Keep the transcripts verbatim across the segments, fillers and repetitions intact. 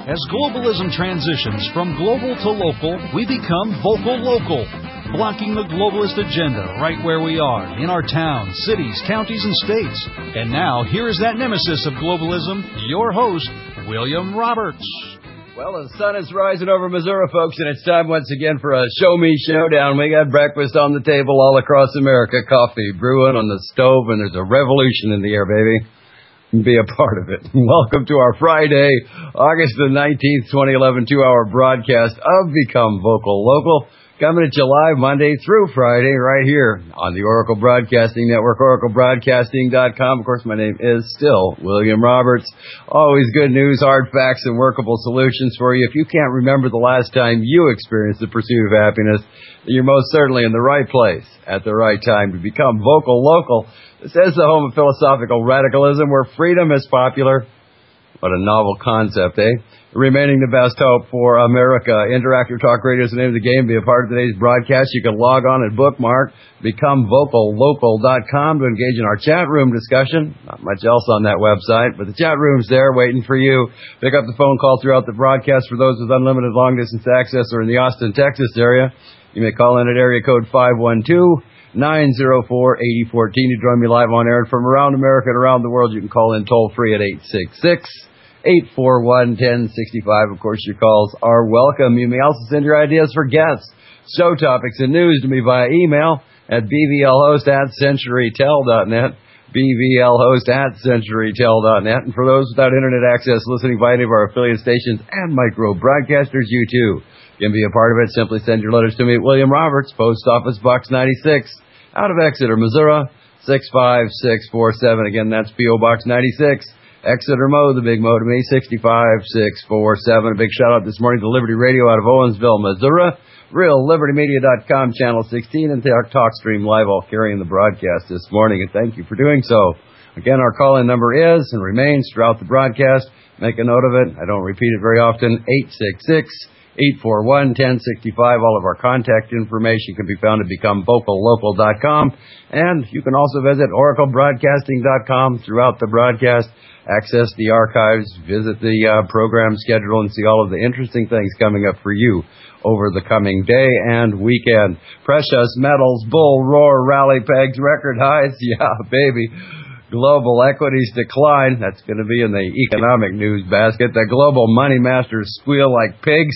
As globalism transitions from global to local, we become vocal local, blocking the globalist agenda right where we are, in our towns, cities, counties, and states. And now, here is that nemesis of globalism, your host, William Roberts. Well, the sun is rising over Missouri, folks, and it's time once again for a Show Me Showdown. We got breakfast on the table all across America, coffee brewing on the stove, and there's a revolution in the air, baby. Be a part of it. Welcome to our Friday, August the nineteenth, twenty eleven, two-hour broadcast of Become Vocal Local, coming at you live Monday through Friday right here on the Oracle Broadcasting Network, oracle broadcasting dot com. Of course, my name is still William Roberts. Always good news, hard facts, and workable solutions for you. If you can't remember the last time you experienced the pursuit of happiness, you're most certainly in the right place at the right time to become vocal local. This is the home of philosophical radicalism where freedom is popular. What a novel concept, eh? Remaining the best hope for America. Interactive Talk Radio is the name of the game. Be a part of today's broadcast. You can log on and bookmark become vocal local dot com to engage in our chat room discussion. Not much else on that website, but the chat room's there waiting for you. Pick up the phone call throughout the broadcast for those with unlimited long-distance access or in the Austin, Texas area. You may call in at area code five one two, nine zero four, eight zero one four to join me live on air. From around America and around the world, you can call in toll-free at eight six six, eight four one, one zero six five. Of course, your calls are welcome. You may also send your ideas for guests, show topics, and news to me via email at b v l host at century tel dot net, b v l host at century tel dot net. And for those without internet access listening via any of our affiliate stations and micro broadcasters, you too can be a part of it. Simply send your letters to me at William Roberts, Post Office Box ninety-six, out of Exeter, Missouri, six five six four seven. Again, that's P O Box ninety-six, Exeter Mo, the big Mo to me, six five six four seven. A big shout out this morning to Liberty Radio out of Owensville, Missouri, real liberty media dot com, Channel sixteen, and our TalkStream Live, all carrying the broadcast this morning, and thank you for doing so. Again, our call-in number is and remains throughout the broadcast. Make a note of it. I don't repeat it very often. eight six six, eight four one, one zero six five. All of our contact information can be found at become vocal local dot com. And you can also visit oracle broadcasting dot com throughout the broadcast. Access the archives, visit the uh, program schedule, and see all of the interesting things coming up for you over the coming day and weekend. Precious metals, bull roar, rally pegs, record highs. Yeah, baby. Global equities decline. That's going to be in the economic news basket. The global money masters squeal like pigs.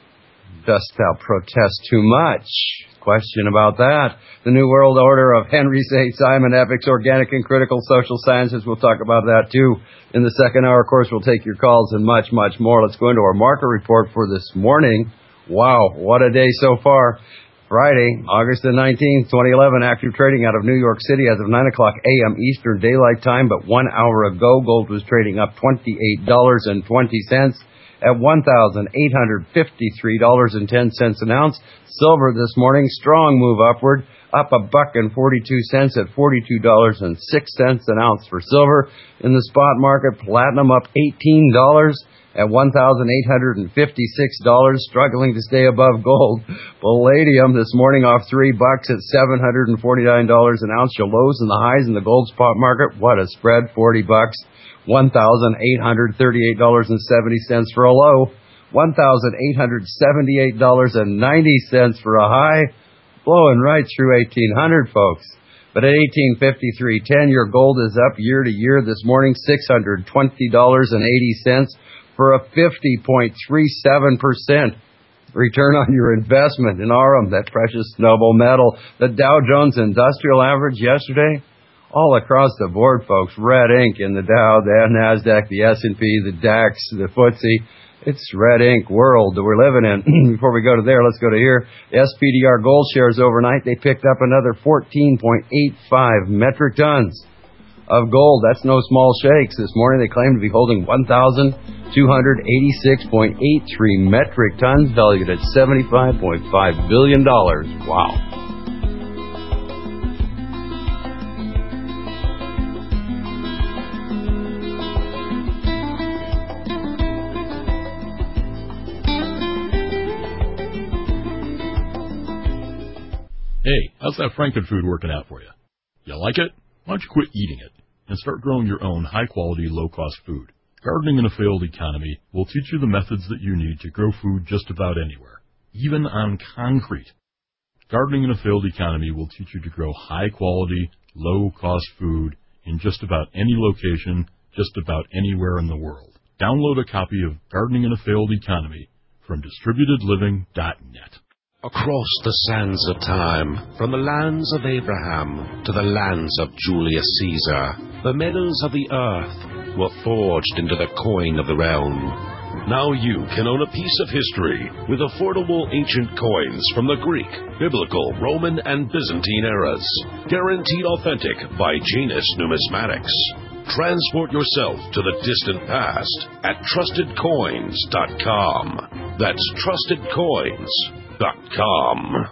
Dost thou protest too much? Question about that. The New World Order of Henry Saint Simon, Ethics, Organic and Critical Social Sciences. We'll talk about that too. In the second hour, of course, we'll take your calls and much, much more. Let's go into our market report for this morning. Wow, what a day so far. Friday, August the nineteenth, twenty eleven, active trading out of New York City as of nine o'clock a.m. Eastern Daylight Time, but one hour ago, gold was trading up twenty-eight dollars and twenty cents. At one thousand eight hundred fifty-three dollars and ten cents an ounce. Silver this morning, strong move upward, up a buck and forty-two cents at forty-two dollars and six cents an ounce for silver. In the spot market, platinum up eighteen dollars at one thousand eight hundred fifty-six dollars, struggling to stay above gold. Palladium this morning off three bucks at seven hundred forty-nine dollars an ounce. Your lows and the highs in the gold spot market, what a spread, forty bucks. one thousand eight hundred thirty-eight dollars and seventy cents for a low, one thousand eight hundred seventy-eight dollars and ninety cents for a high, blowing right through eighteen hundred, folks. But at eighteen fifty-three ten, your gold is up year to year this morning, six hundred twenty dollars and eighty cents for a fifty point three seven percent return on your investment in R M, that precious noble metal. The Dow Jones Industrial Average yesterday, all across the board, folks, red ink in the Dow, the NASDAQ, the S and P, the DAX, the F T S E. It's red ink world that we're living in. Before we go to there, let's go to here. The S P D R gold shares overnight, they picked up another fourteen point eight five metric tons of gold. That's no small shakes. This morning they claim to be holding one thousand two hundred eighty-six point eight three metric tons, valued at seventy-five point five billion dollars. Wow. Hey, how's that Frankenfood working out for you? You like it? Why don't you quit eating it and start growing your own high-quality, low-cost food? Gardening in a Failed Economy will teach you the methods that you need to grow food just about anywhere, even on concrete. Gardening in a Failed Economy will teach you to grow high-quality, low-cost food in just about any location, just about anywhere in the world. Download a copy of Gardening in a Failed Economy from distributed living dot net. Across the sands of time, from the lands of Abraham to the lands of Julius Caesar, the metals of the earth were forged into the coin of the realm. Now you can own a piece of history with affordable ancient coins from the Greek, Biblical, Roman, and Byzantine eras. Guaranteed authentic by Janus Numismatics. Transport yourself to the distant past at trusted coins dot com. That's trusted coins dot com.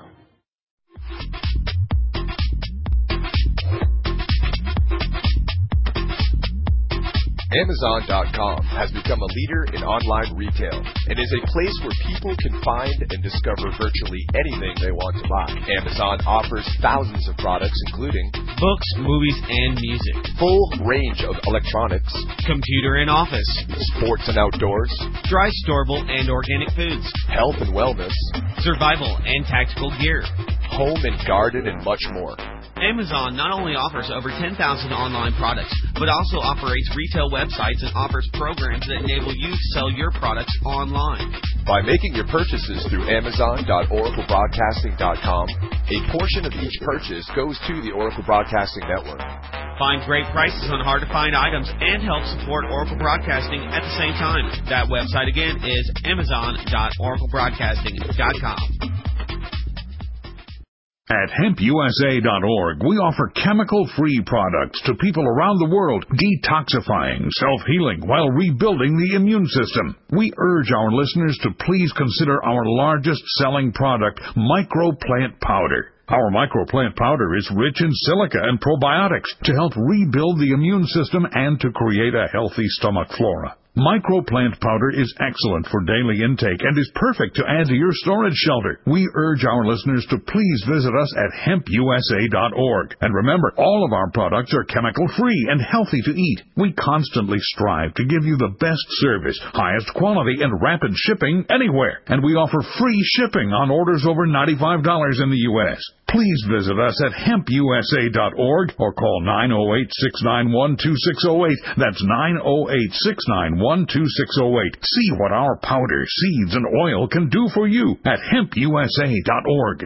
Amazon dot com has become a leader in online retail and is a place where people can find and discover virtually anything they want to buy. Amazon offers thousands of products including books, movies, and music, full range of electronics, computer and office, sports and outdoors, dry, storable, and organic foods, health and wellness, survival and tactical gear, home and garden, and much more. Amazon not only offers over ten thousand online products, but also operates retail websites and offers programs that enable you to sell your products online. By making your purchases through Amazon dot Oracle Broadcasting dot com, a portion of each purchase goes to the Oracle Broadcasting Network. Find great prices on hard-to-find items and help support Oracle Broadcasting at the same time. That website again is Amazon dot Oracle Broadcasting dot com. At hemp U S A dot org, we offer chemical-free products to people around the world, detoxifying, self-healing, while rebuilding the immune system. We urge our listeners to please consider our largest-selling product, Microplant Powder. Our Microplant Powder is rich in silica and probiotics to help rebuild the immune system and to create a healthy stomach flora. Microplant Powder is excellent for daily intake and is perfect to add to your storage shelter. We urge our listeners to please visit us at hemp U S A dot org. And remember, all of our products are chemical-free and healthy to eat. We constantly strive to give you the best service, highest quality, and rapid shipping anywhere. And we offer free shipping on orders over ninety-five dollars in the U S Please visit us at hemp U S A dot org or call nine oh eight, six nine one, two six oh eight. That's nine oh eight, six nine one, two six oh eight. See what our powder, seeds, and oil can do for you at hemp U S A dot org.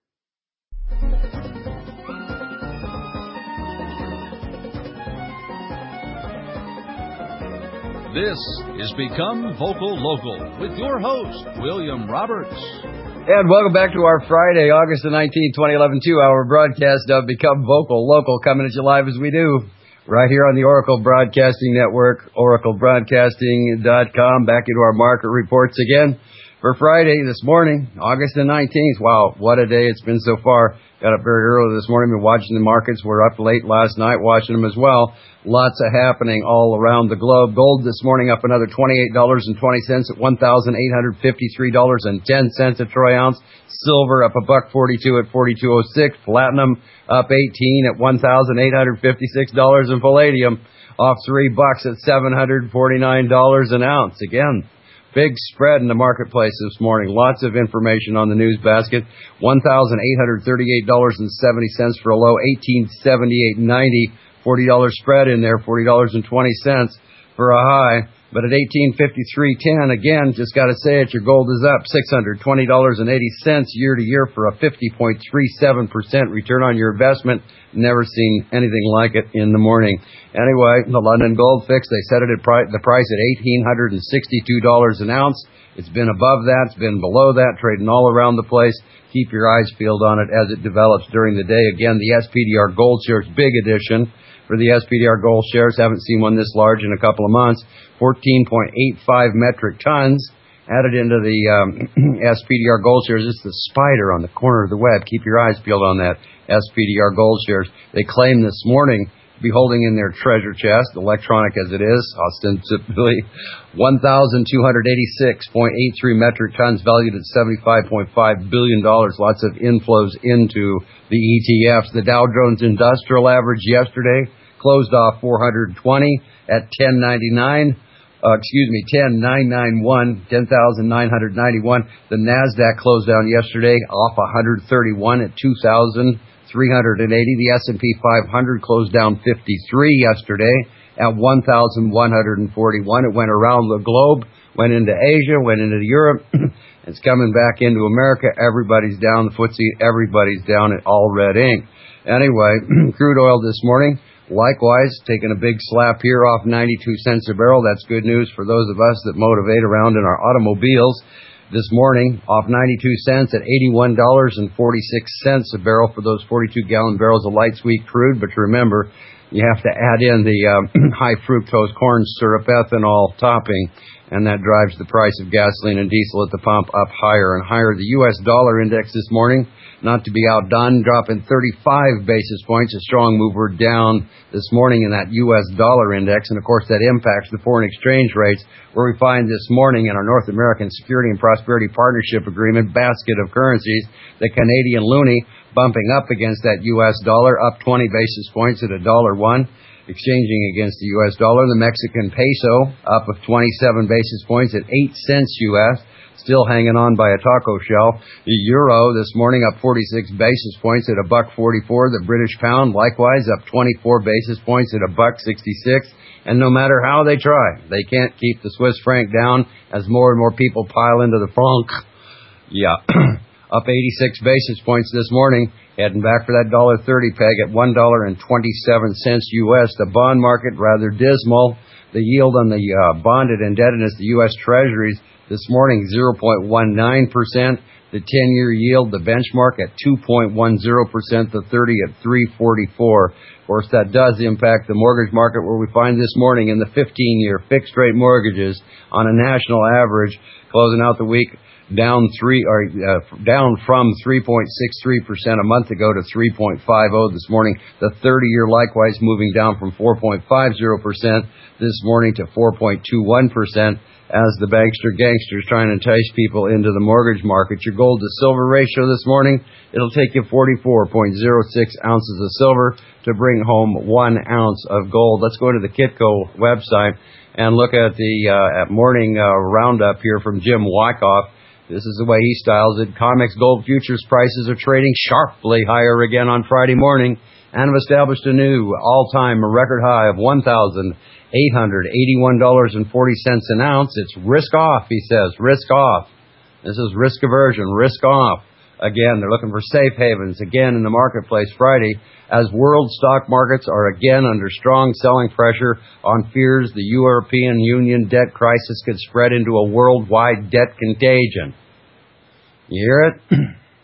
This is Become Vocal Local with your host, William Roberts. And welcome back to our Friday, August the nineteenth, twenty eleven, two-hour broadcast of Become Vocal Local, coming at you live as we do, right here on the Oracle Broadcasting Network, oracle broadcasting dot com. Back into our market reports again for Friday this morning, August the nineteenth. Wow, what a day it's been so far. Got up very early this morning, been watching the markets. We're up late last night watching them as well. Lots of happening all around the globe. Gold this morning up another twenty-eight dollars and twenty cents at one thousand eight hundred fifty-three dollars and ten cents a troy ounce. Silver up a buck forty-two at forty-two oh six. Platinum up eighteen at one thousand eight hundred fifty-six dollars, and palladium off three bucks at seven hundred forty-nine dollars an ounce. Again, big spread in the marketplace this morning. Lots of information on the news basket. one thousand eight hundred thirty-eight dollars and seventy cents for a low, eighteen seventy-eight ninety. forty dollars spread in there, forty dollars and twenty cents for a high. But at eighteen fifty-three ten, again, just got to say it, your gold is up six hundred twenty dollars and eighty cents year to year for a fifty point three seven percent return on your investment. Never seen anything like it in the morning. Anyway, the London Gold Fix, they set it at pri- the price at one thousand eight hundred sixty-two dollars an ounce. It's been above that, it's been below that, trading all around the place. Keep your eyes peeled on it as it develops during the day. Again, the S P D R Gold Shares Big Edition for the S P D R Gold Shares. Haven't seen one this large in a couple of months. fourteen point eight five metric tons added into the um, S P D R Gold Shares. It's the spider on the corner of the web. Keep your eyes peeled on that S P D R Gold Shares. They claim this morning to be holding in their treasure chest, electronic as it is, ostensibly one thousand two hundred eighty-six point eight three metric tons, valued at seventy-five point five billion dollars. Lots of inflows into the E T Fs. The Dow Jones Industrial Average yesterday closed off four hundred twenty at ten ninety-nine. Uh, excuse me, ten thousand nine hundred ninety-one, ten thousand nine hundred ninety-one. The NASDAQ closed down yesterday off one hundred thirty-one at two thousand three hundred eighty. The S and P five hundred closed down fifty-three yesterday at one thousand one hundred forty-one. It went around the globe, went into Asia, went into Europe. It's coming back into America. Everybody's down. The F T S E, everybody's down at all red ink. Anyway, crude oil this morning, likewise, taking a big slap here off ninety-two cents a barrel. That's good news for those of us that motivate around in our automobiles. This morning, off ninety-two cents at eighty-one dollars and forty-six cents a barrel for those forty-two gallon barrels of light sweet crude. But remember, you have to add in the uh, high fructose corn syrup ethanol topping, and that drives the price of gasoline and diesel at the pump up higher and higher. The U S dollar index this morning, not to be outdone, dropping thirty-five basis points, a strong mover down this morning in that U S dollar index. And, of course, that impacts the foreign exchange rates, where we find this morning in our North American Security and Prosperity Partnership Agreement basket of currencies, the Canadian loonie bumping up against that U S dollar, up twenty basis points at a dollar one, exchanging against the U S dollar. The Mexican peso up of twenty-seven basis points at eight cents U S, still hanging on by a taco shell. The euro this morning up forty-six basis points at a buck forty-four. The British pound likewise up twenty-four basis points at a buck sixty-six. And no matter how they try, they can't keep the Swiss franc down as more and more people pile into the franc. Yeah, up eighty-six basis points this morning, heading back for that one dollar thirty peg at one dollar and twenty-seven cents U S. The bond market rather dismal. The yield on the uh, bonded indebtedness, the U S Treasuries, this morning, zero point one nine percent. The ten-year yield, the benchmark at two point one zero percent. The thirty at three forty-four. Of course, that does impact the mortgage market, where we find this morning in the fifteen-year fixed-rate mortgages on a national average, closing out the week down three or uh, down from three point six three percent a month ago to three point five zero this morning. The thirty-year likewise moving down from four point five zero percent this morning to four point two one percent. As the bankster gangsters trying to entice people into the mortgage market. Your gold to silver ratio this morning, it'll take you forty-four point zero six ounces of silver to bring home one ounce of gold. Let's go to the Kitco website and look at the uh, at morning uh, roundup here from Jim Wyckoff. This is the way he styles it. COMEX gold futures prices are trading sharply higher again on Friday morning and have established a new all-time record high of one thousand eight hundred eighty-one dollars and forty cents an ounce. It's risk off, he says, risk off. This is risk aversion, risk off. Again, they're looking for safe havens again in the marketplace Friday, as world stock markets are again under strong selling pressure on fears the European Union debt crisis could spread into a worldwide debt contagion. You hear it?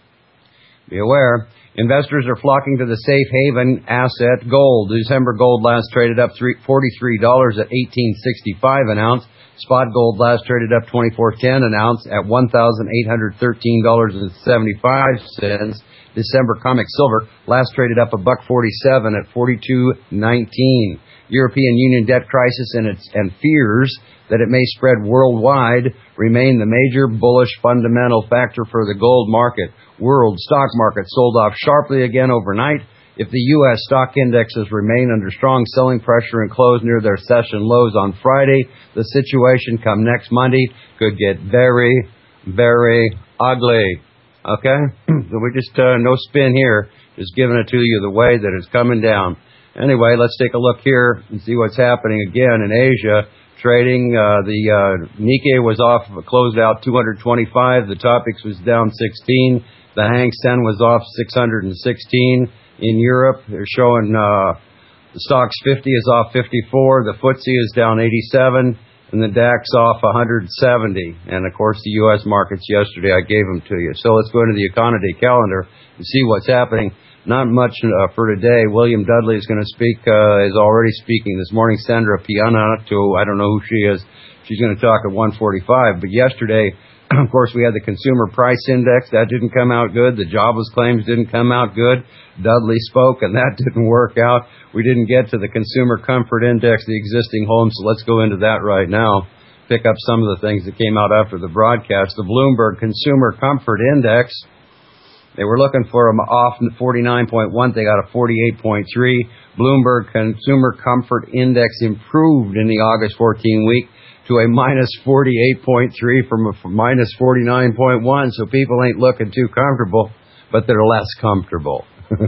Be aware. Investors are flocking to the safe haven asset gold. December gold last traded up forty-three dollars at eighteen sixty-five an ounce. Spot gold last traded up twenty-four ten an ounce at one thousand eight hundred thirteen dollars and seventy-five cents. December COMEX silver last traded up a buck forty-seven at forty-two nineteen. European Union debt crisis and its and fears that it may spread worldwide remain the major bullish fundamental factor for the gold market. World stock market sold off sharply again overnight. If the U S stock indexes remain under strong selling pressure and close near their session lows on Friday, the situation come next Monday could get very, very ugly. Okay? So we just, uh, no spin here, just giving it to you the way that it's coming down. Anyway, let's take a look here and see what's happening again in Asia. Trading, uh, the uh, Nikkei was off, closed out two hundred twenty-five. The Topix was down sixteen. The Hang Seng was off six hundred sixteen. In Europe, they're showing uh, the Stoxx fifty is off fifty-four. The F T S E is down eighty-seven. And the DAX off one hundred seventy. And, of course, the U S markets yesterday, I gave them to you. So let's go into the economy calendar and see what's happening. Not much uh, for today. William Dudley is going to speak, uh, is already speaking this morning. Sandra Pianato, I don't know who she is. She's going to talk at one forty-five. But yesterday, of course, we had the Consumer Price Index. That didn't come out good. The jobless claims didn't come out good. Dudley spoke, and that didn't work out. We didn't get to the Consumer Comfort Index, the existing homes, so let's go into that right now. Pick up some of the things that came out after the broadcast. The Bloomberg Consumer Comfort Index, they were looking for them off forty-nine point one. They got a forty-eight point three. Bloomberg Consumer Comfort Index improved in the August fourteenth week to a minus forty-eight point three from a minus forty-nine point one. So people ain't looking too comfortable, but they're less comfortable.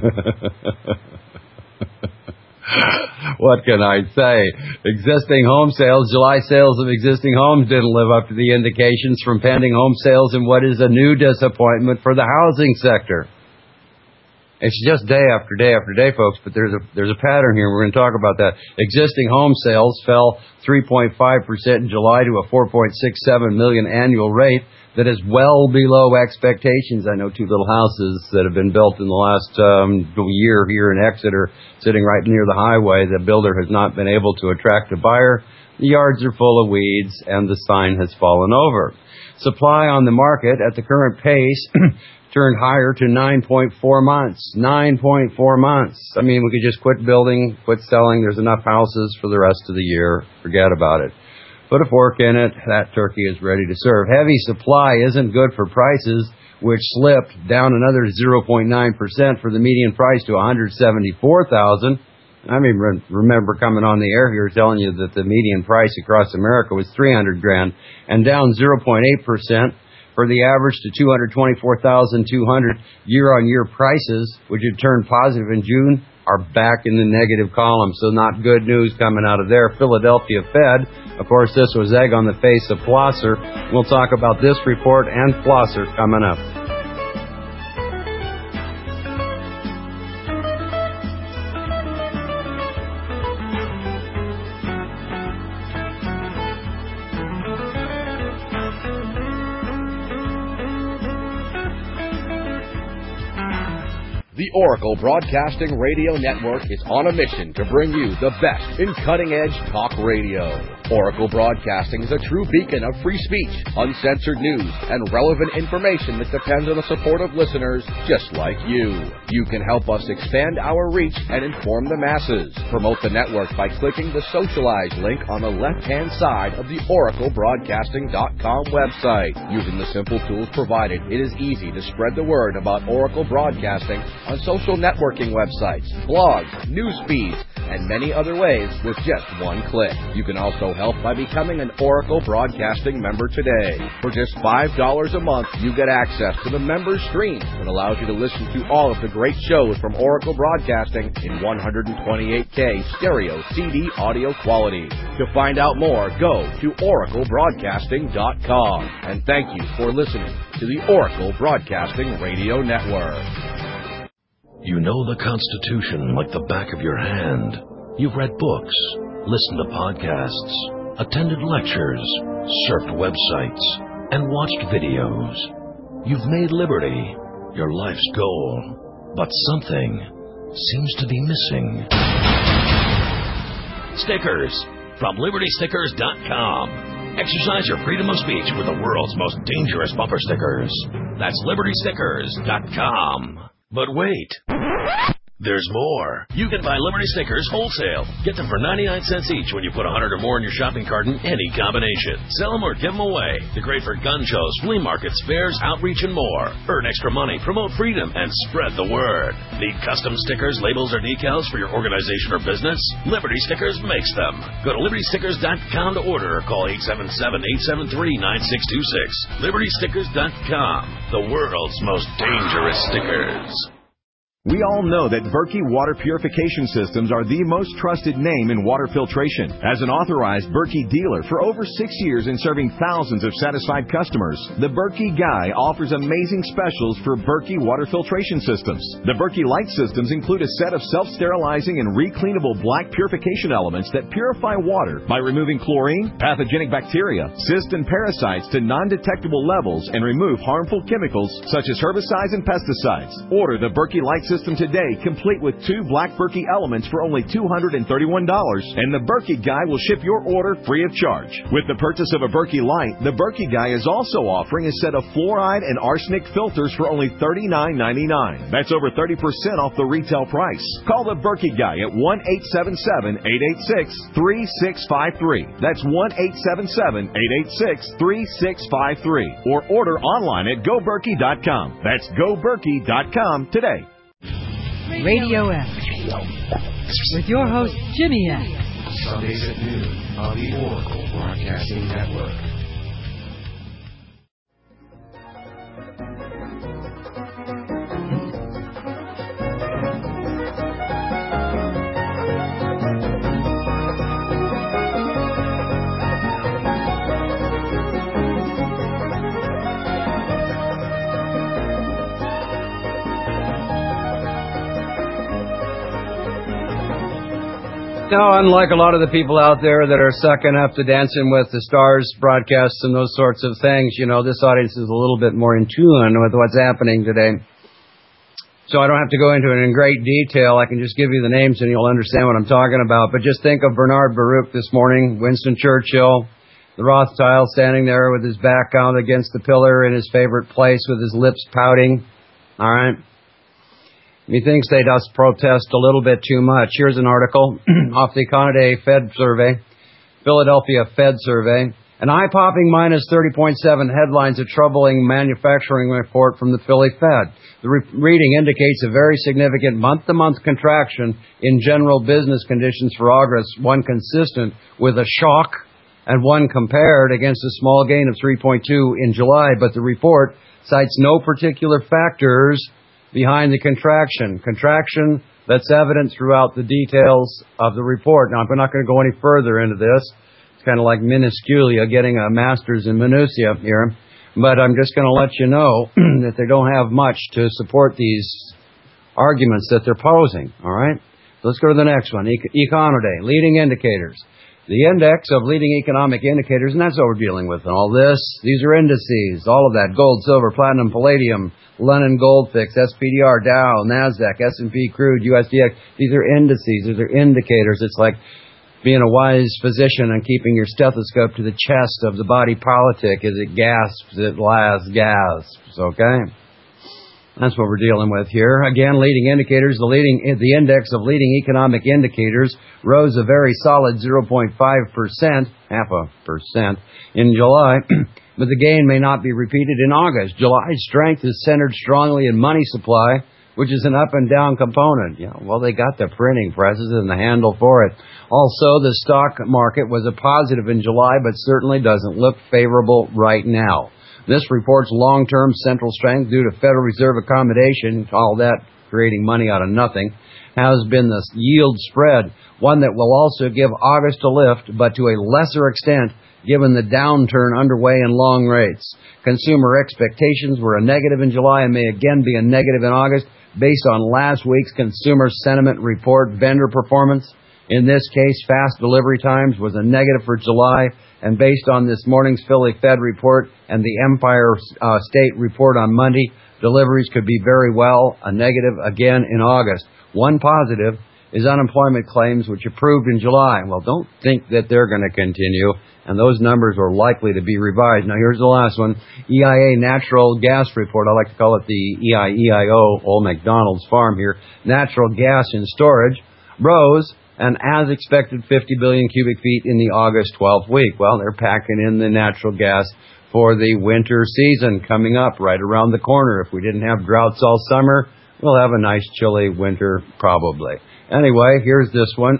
What can I say? Existing home sales, July sales of existing homes didn't live up to the indications from pending home sales in what is a new disappointment for the housing sector. It's just day after day after day, folks, but there's a there's a pattern here. We're going to talk about that. Existing home sales fell three point five percent in July to a four point six seven million annual rate that is well below expectations. I know two little houses that have been built in the last um, year here in Exeter, sitting right near the highway. The builder has not been able to attract a buyer. The yards are full of weeds, and the sign has fallen over. Supply on the market at the current pace turned higher to nine point four months. nine point four months. I mean, we could just quit building, quit selling. There's enough houses for the rest of the year. Forget about it. Put a fork in it. That turkey is ready to serve. Heavy supply isn't good for prices, which slipped down another zero point nine percent for the median price to one hundred seventy-four thousand dollars. I mean, re- remember coming on the air here telling you that the median price across America was three hundred grand and down zero point eight percent. For the average to two hundred twenty-four thousand two hundred year-on-year prices, which had turned positive in June, are back in the negative column. So not good news coming out of there. Philadelphia Fed, of course, this was egg on the face of Flosser. We'll talk about this report and Flosser coming up. The Oracle Broadcasting Radio Network is on a mission to bring you the best in cutting-edge talk radio. Oracle Broadcasting is a true beacon of free speech, uncensored news, and relevant information that depends on the support of listeners just like you. You can help us expand our reach and inform the masses. Promote the network by clicking the Socialize link on the left-hand side of the oracle broadcasting dot com website. Using the simple tools provided, it is easy to spread the word about Oracle Broadcasting on social networking websites, blogs, news feeds, and many other ways with just one click. You can also help by becoming an Oracle Broadcasting member today. For just five dollars a month, you get access to the member stream that allows you to listen to all of the great shows from Oracle Broadcasting in one twenty-eight K stereo C D audio quality. To find out more, go to oracle broadcasting dot com. And thank you for listening to the Oracle Broadcasting Radio Network. You know the Constitution like the back of your hand. You've read books, listened to podcasts, attended lectures, surfed websites, and watched videos. You've made liberty your life's goal, but something seems to be missing. Stickers from liberty stickers dot com. Exercise your freedom of speech with the world's most dangerous bumper stickers. That's liberty stickers dot com. But wait, there's more. You can buy Liberty stickers wholesale. Get them for ninety-nine cents each when you put one hundred or more in your shopping cart in any combination. Sell them or give them away. They're great for gun shows, flea markets, fairs, outreach, and more. Earn extra money, promote freedom, and spread the word. Need custom stickers, labels, or decals for your organization or business? Liberty Stickers makes them. Go to liberty stickers dot com to order or call eight seven seven, eight seven three, nine six two six. liberty stickers dot com, the world's most dangerous stickers. We all know that Berkey Water Purification Systems are the most trusted name in water filtration. As an authorized Berkey dealer for over six years and serving thousands of satisfied customers, the Berkey Guy offers amazing specials for Berkey Water Filtration Systems. The Berkey Light Systems include a set of self-sterilizing and recleanable black purification elements that purify water by removing chlorine, pathogenic bacteria, cysts, and parasites to non-detectable levels and remove harmful chemicals such as herbicides and pesticides. Order the Berkey Light System today, complete with two black Berkey elements for only two hundred thirty-one dollars, and the Berkey Guy will ship your order free of charge. With the purchase of a Berkey Light, the Berkey Guy is also offering a set of fluoride and arsenic filters for only thirty-nine ninety-nine. That's over thirty percent off the retail price. Call the Berkey Guy at one eight seven seven, eight eight six, three six five three. That's one eight seven seven, eight eight six, three six five three. Or order online at go berkey dot com. That's go berkey dot com today. Radio X with your host Jimmy X. Sundays at noon on the Oracle Broadcasting Network. Now, unlike a lot of the people out there that are sucking up to Dancing with the Stars broadcasts and those sorts of things, you know, this audience is a little bit more in tune with what's happening today. So I don't have to go into it in great detail. I can just give you the names and you'll understand what I'm talking about. But just think of Bernard Baruch this morning, Winston Churchill, the Rothschild standing there with his back out against the pillar in his favorite place with his lips pouting. All right. He thinks they just protest a little bit too much. Here's an article off the Econoday Fed survey, Philadelphia Fed survey. An eye-popping minus thirty point seven headlines a troubling manufacturing report from the Philly Fed. The re- reading indicates a very significant month-to-month contraction in general business conditions for August, one consistent with a shock and one compared against a small gain of three point two in July. But the report cites no particular factors behind the contraction. Contraction that's evident throughout the details of the report. Now, I'm not going to go any further into this. It's kind of like minusculia, getting a master's in minutiae here. But I'm just going to let you know that they don't have much to support these arguments that they're posing. All right? Let's go to the next one. E- Econoday, leading indicators. The index of leading economic indicators, and that's what we're dealing with in all this. These are indices, all of that, gold, silver, platinum, palladium, London Gold Fix, S P D R, Dow, NASDAQ, S and P Crude, U S D X. These are indices. These are indicators. It's like being a wise physician and keeping your stethoscope to the chest of the body politic as it gasps at last gasps, okay? That's what we're dealing with here. Again, leading indicators. The leading, the index of leading economic indicators rose a very solid zero point five percent, half a percent, in July. But the gain may not be repeated in August. July's strength is centered strongly in money supply, which is an up and down component. Yeah, well, they got the printing presses and the handle for it. Also, the stock market was a positive in July, but certainly doesn't look favorable right now. This reports long-term central strength due to Federal Reserve accommodation, all that creating money out of nothing, has been the yield spread, one that will also give August a lift, but to a lesser extent, given the downturn underway in long rates. Consumer expectations were a negative in July and may again be a negative in August based on last week's consumer sentiment report vendor performance. In this case, fast delivery times was a negative for July, and based on this morning's Philly Fed report and the Empire uh, State report on Monday, deliveries could be very well a negative again in August. One positive is unemployment claims, which improved in July. Well, don't think that they're going to continue, and those numbers are likely to be revised. Now, here's the last one. E I A Natural Gas Report. I like to call it the E I E I O, Old McDonald's Farm here. Natural gas in storage rose, and as expected, fifty billion cubic feet in the August twelfth week. Well, they're packing in the natural gas for the winter season coming up right around the corner. If we didn't have droughts all summer, we'll have a nice chilly winter probably. Anyway, here's this one.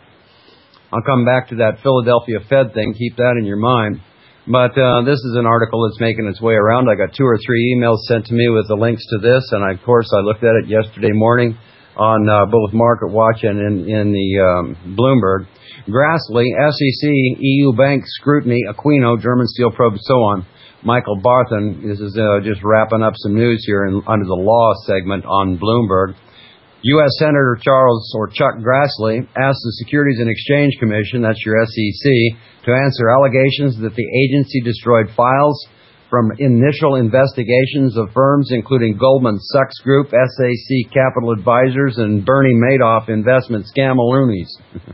I'll come back to that Philadelphia Fed thing. Keep that in your mind. But uh, this is an article that's making its way around. I got two or three emails sent to me with the links to this, and I, of course I looked at it yesterday morning on uh, both Market Watch and in, in the um, Bloomberg. Grassley, S E C, E U Bank Scrutiny, Aquino, German Steel Probe, so on. Michael Barthen, this is uh, just wrapping up some news here in, under the law segment on Bloomberg. U S Senator Charles or Chuck Grassley asked the Securities and Exchange Commission, that's your S E C, to answer allegations that the agency destroyed files from initial investigations of firms including Goldman Sachs Group, S A C Capital Advisors, and Bernie Madoff investment scamaloonies.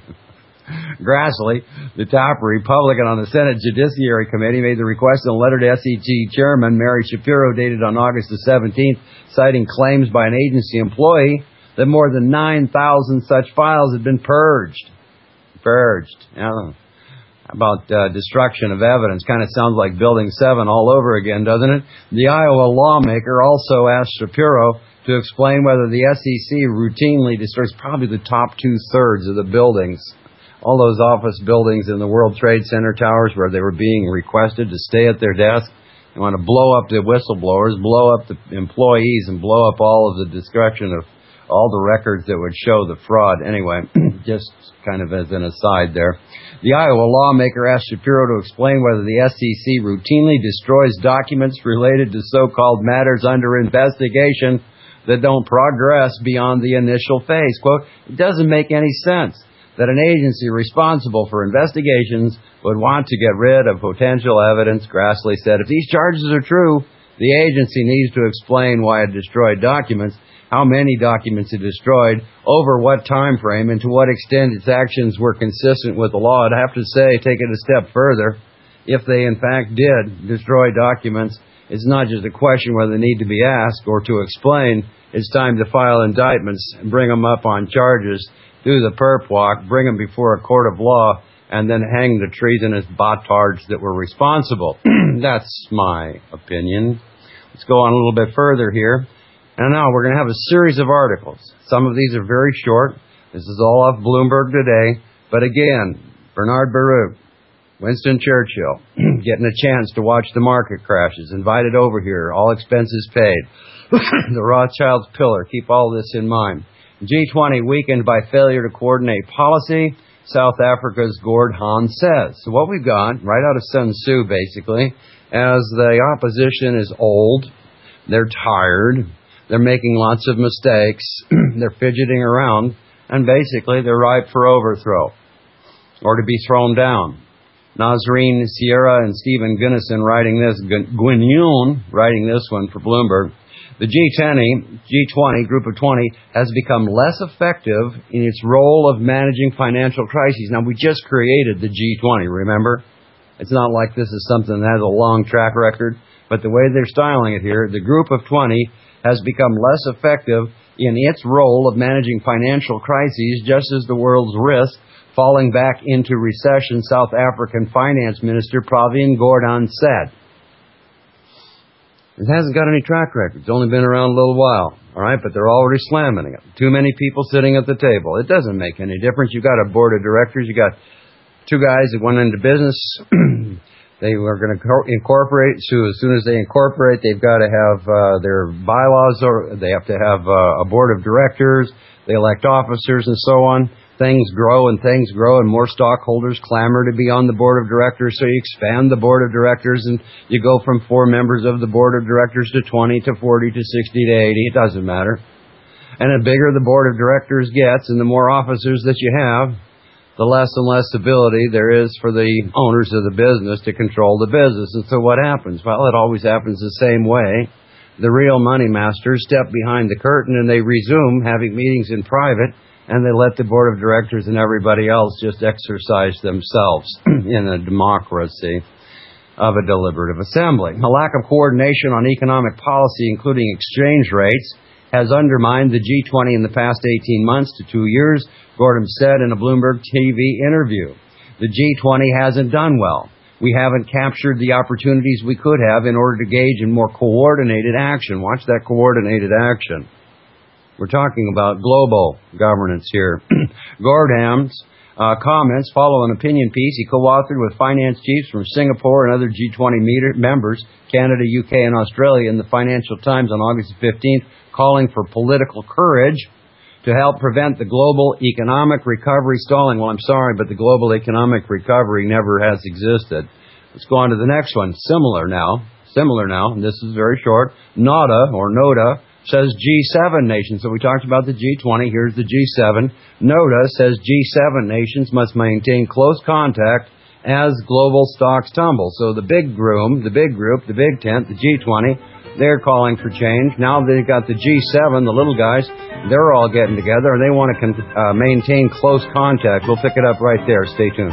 Grassley, the top Republican on the Senate Judiciary Committee, made the request in a letter to S E C Chairman Mary Shapiro dated on August the seventeenth, citing claims by an agency employee that more than nine thousand such files had been purged. Purged. Yeah. About uh, destruction of evidence. Kind of sounds like Building seven all over again, doesn't it? The Iowa lawmaker also asked Shapiro to explain whether the S E C routinely destroys probably the top two-thirds of the buildings all those office buildings in the World Trade Center towers where they were being requested to stay at their desk. They want to blow up the whistleblowers, blow up the employees, and blow up all of the destruction of all the records that would show the fraud. Anyway, just kind of as an aside there. The Iowa lawmaker asked Shapiro to explain whether the S E C routinely destroys documents related to so-called matters under investigation that don't progress beyond the initial phase. Quote, it doesn't make any sense that an agency responsible for investigations would want to get rid of potential evidence, Grassley said. If these charges are true, the agency needs to explain why it destroyed documents, how many documents it destroyed, over what time frame, and to what extent its actions were consistent with the law. I'd have to say, take it a step further, if they in fact did destroy documents, it's not just a question whether they need to be asked or to explain. It's time to file indictments and bring them up on charges, do the perp walk, bring them before a court of law, and then hang the treasonous botards that were responsible. That's my opinion. Let's go on a little bit further here. And now we're going to have a series of articles. Some of these are very short. This is all off Bloomberg today. But again, Bernard Baruch, Winston Churchill, getting a chance to watch the market crashes, invited over here, all expenses paid. The Rothschild's pillar, keep all this in mind. G twenty weakened by failure to coordinate policy, South Africa's Gord Hahn says. So what we've got, right out of Sun Tzu basically, as the opposition is old, they're tired, they're making lots of mistakes, they're fidgeting around, and basically they're ripe for overthrow or to be thrown down. Nazreen Sierra and Stephen Gunnison writing this, Guignon writing this one for Bloomberg. The G twenty, Group of twenty, has become less effective in its role of managing financial crises. Now, we just created the G twenty, remember? It's not like this is something that has a long track record, but the way they're styling it here, the Group of twenty has become less effective in its role of managing financial crises, just as the world's risk falling back into recession, South African Finance Minister Pravin Gordhan said. It hasn't got any track record. It's only been around a little while, all right? But they're already slamming it. Too many people sitting at the table. It doesn't make any difference. You've got a board of directors. You got two guys that went into business. They were going to incorporate. So as soon as they incorporate, they've got to have uh, their bylaws, or they have to have uh, a board of directors. They elect officers and so on. Things grow and things grow, and more stockholders clamor to be on the board of directors, so you expand the board of directors, and you go from four members of the board of directors to twenty to forty to sixty to eighty. It doesn't matter. And the bigger the board of directors gets and the more officers that you have, the less and less ability there is for the owners of the business to control the business. And so what happens? Well, it always happens the same way. The real money masters step behind the curtain and they resume having meetings in private, and they let the board of directors and everybody else just exercise themselves in a democracy of a deliberative assembly. A lack of coordination on economic policy, including exchange rates, has undermined the G twenty in the past eighteen months to two years, Gordhan said in a Bloomberg T V interview. The G twenty hasn't done well. We haven't captured the opportunities we could have in order to gauge in more coordinated action. Watch that coordinated action. We're talking about global governance here. Gordham's uh, comments follow an opinion piece he co-authored with finance chiefs from Singapore and other G twenty meter- members, Canada, U K, and Australia in the Financial Times on August fifteenth, calling for political courage to help prevent the global economic recovery stalling. Well, I'm sorry, but the global economic recovery never has existed. Let's go on to the next one. Similar now. Similar now. And this is very short. NODA, or NODA, says G seven nations. So we talked about the G twenty. Here's the G seven. NODA says G seven nations must maintain close contact as global stocks tumble. So the big room, the big group, the big tent, the G twenty, they're calling for change. Now they've got the G seven, the little guys, they're all getting together, and they want to con- uh, maintain close contact. We'll pick it up right there. Stay tuned.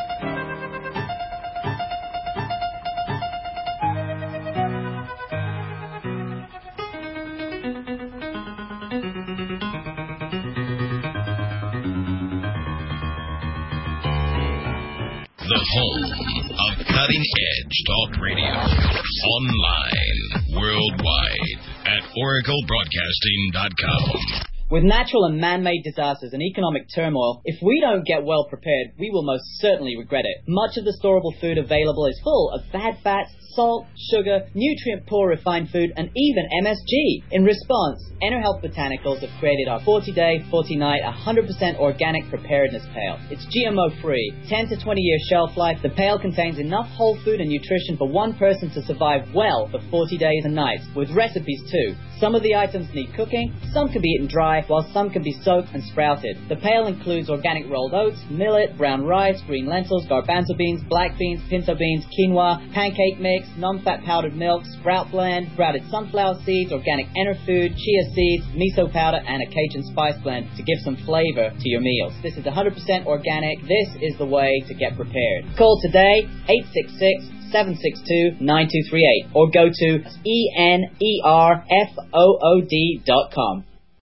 The home of cutting-edge talk radio. Online, worldwide, at Oracle Broadcasting dot com. With natural and man-made disasters and economic turmoil, if we don't get well prepared, we will most certainly regret it. Much of the storable food available is full of bad fats, salt, sugar, nutrient-poor refined food, and even M S G. In response, EnerHealth Botanicals have created our forty-day, forty-night, one hundred percent organic preparedness pail. It's G M O-free, ten to twenty year shelf life. The pail contains enough whole food and nutrition for one person to survive well for forty days and nights, with recipes too. Some of the items need cooking, some can be eaten dry, while some can be soaked and sprouted. The pail includes organic rolled oats, millet, brown rice, green lentils, garbanzo beans, black beans, pinto beans, quinoa, pancake mix, non-fat powdered milk, sprout blend, sprouted sunflower seeds, organic Enerfood, chia seeds, miso powder, and a Cajun spice blend to give some flavor to your meals. This is one hundred percent organic. This is the way to get prepared. Call today, eight six six, seven six two, nine two three eight, or go to E N E R F O O D dot com.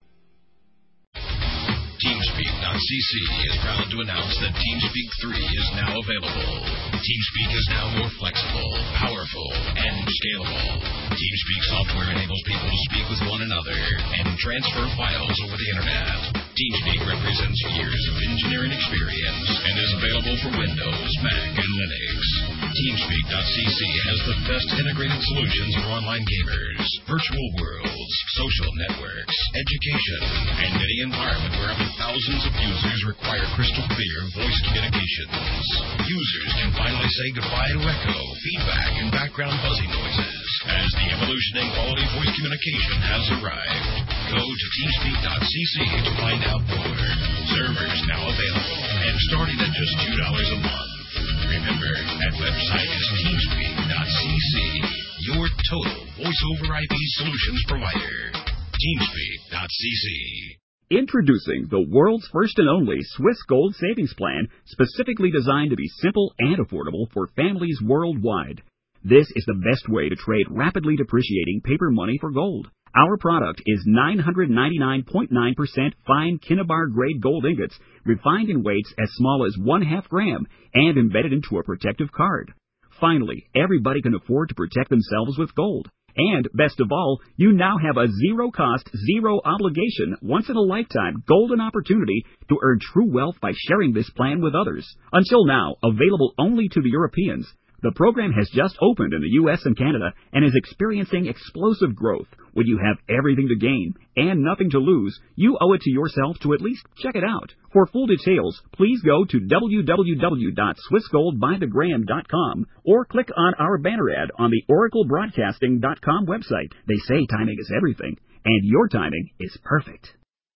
TeamSpeak dot C C is proud to announce that TeamSpeak three is now available. TeamSpeak is now more flexible, powerful, and scalable. TeamSpeak software enables people to speak with one another and transfer files over the internet. TeamSpeak represents years of engineering experience and is available for Windows, Mac, and Linux. TeamSpeak dot C C has the best integrated solutions for online gamers, virtual worlds, social networks, education, and any environment where up to thousands of users require crystal clear voice communications. Users can finally say goodbye to echo, feedback, and background buzzing noises as the evolution in quality voice communication has arrived. Go to TeamSpeak dot C C to find out more. Servers now available and starting at just two dollars a month. Remember, that website is TeamSpeak dot C C, your total voice-over I P solutions provider. TeamSpeak dot C C. Introducing the world's first and only Swiss Gold Savings Plan, specifically designed to be simple and affordable for families worldwide. This is the best way to trade rapidly depreciating paper money for gold. Our product is nine hundred ninety-nine point nine percent fine Kinnabar grade gold ingots, refined in weights as small as one half gram, and embedded into a protective card. Finally, everybody can afford to protect themselves with gold. And, best of all, you now have a zero-cost, zero-obligation, once-in-a-lifetime golden opportunity to earn true wealth by sharing this plan with others. Until now, available only to the Europeans. The program has just opened in the U S and Canada and is experiencing explosive growth. When you have everything to gain and nothing to lose, you owe it to yourself to at least check it out. For full details, please go to w w w dot swiss gold by the gram dot com or click on our banner ad on the oracle broadcasting dot com website. They say timing is everything, and your timing is perfect.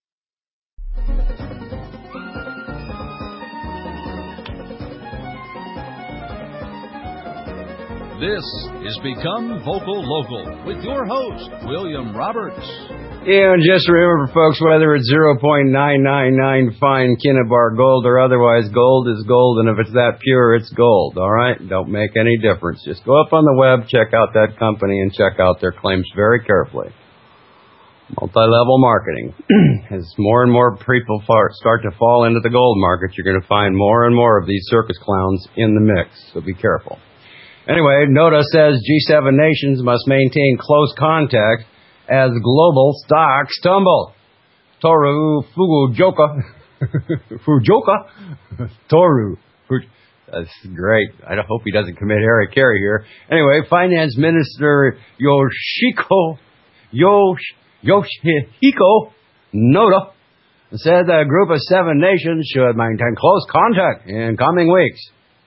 This is Become Vocal Local with your host, William Roberts. Yeah, and just remember, folks, whether it's zero point nine nine nine fine Kinnabar gold or otherwise, gold is gold, and if it's that pure, it's gold, all right? Don't make any difference. Just go up on the web, check out that company, and check out their claims very carefully. Multi-level marketing. As more and more people start to fall into the gold market, you're going to find more and more of these circus clowns in the mix, so be careful. Anyway, NOTA says G seven nations must maintain close contact as global stocks tumble. Toru Fukuoka. Fukuoka? Toru. That's great. I hope he doesn't commit Harry here. Anyway, Finance Minister Yoshiko Yosh, Yoshihiko Noda said that a group of seven nations should maintain close contact in coming weeks.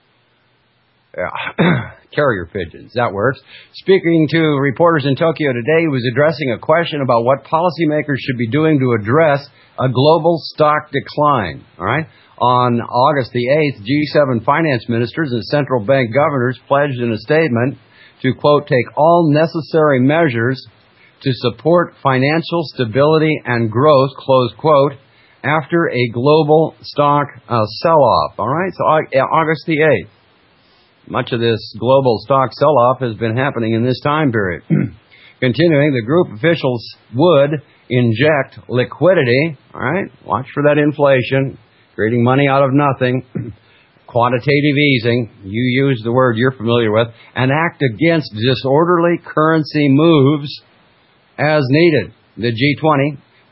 Yeah. Carrier pigeons, that works. Speaking to reporters in Tokyo today, he was addressing a question about what policymakers should be doing to address a global stock decline. All right. On August the eighth, G seven finance ministers and central bank governors pledged in a statement to, quote, take all necessary measures to support financial stability and growth, close quote, after a global stock uh, sell-off. All right. So August the eighth. Much of this global stock sell-off has been happening in this time period. Continuing, the group officials would inject liquidity, all right, watch for that inflation, creating money out of nothing, quantitative easing, you use the word you're familiar with, and act against disorderly currency moves as needed. The G twenty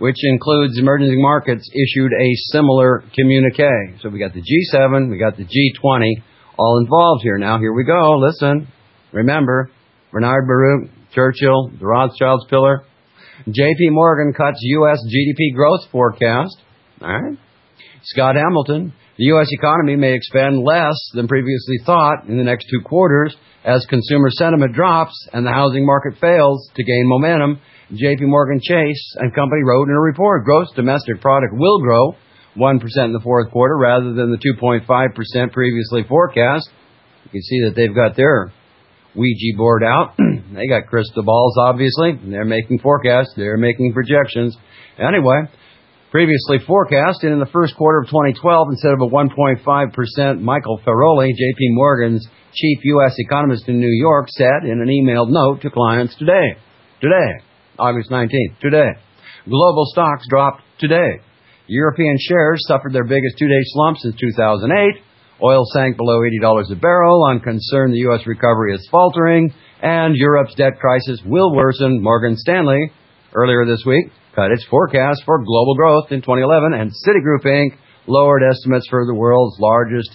which includes emerging markets, issued a similar communique. So we got the G seven, we got the G twenty, all involved here. Now, here we go. Listen. Remember, Bernard Baruch, Churchill, the Rothschilds pillar. J P Morgan cuts U S G D P growth forecast. All right. Scott Hamilton, the U S economy may expand less than previously thought in the next two quarters as consumer sentiment drops and the housing market fails to gain momentum. J P Morgan Chase and Company wrote in a report, gross domestic product will grow one percent in the fourth quarter rather than the two point five percent previously forecast. You can see that they've got their Ouija board out. They got crystal balls, obviously. They're making forecasts. They're making projections. Anyway, previously forecasted in the first quarter of twenty twelve, instead of a one point five percent, Michael Feroli, J P Morgan's chief U S economist in New York, said in an emailed note to clients today, today, August nineteenth, today, global stocks dropped today. European shares suffered their biggest two-day slump since two thousand eight. Oil sank below eighty dollars a barrel on concern the U S recovery is faltering, and Europe's debt crisis will worsen. Morgan Stanley, earlier this week, cut its forecast for global growth in twenty eleven, and Citigroup Incorporated lowered estimates for the world's largest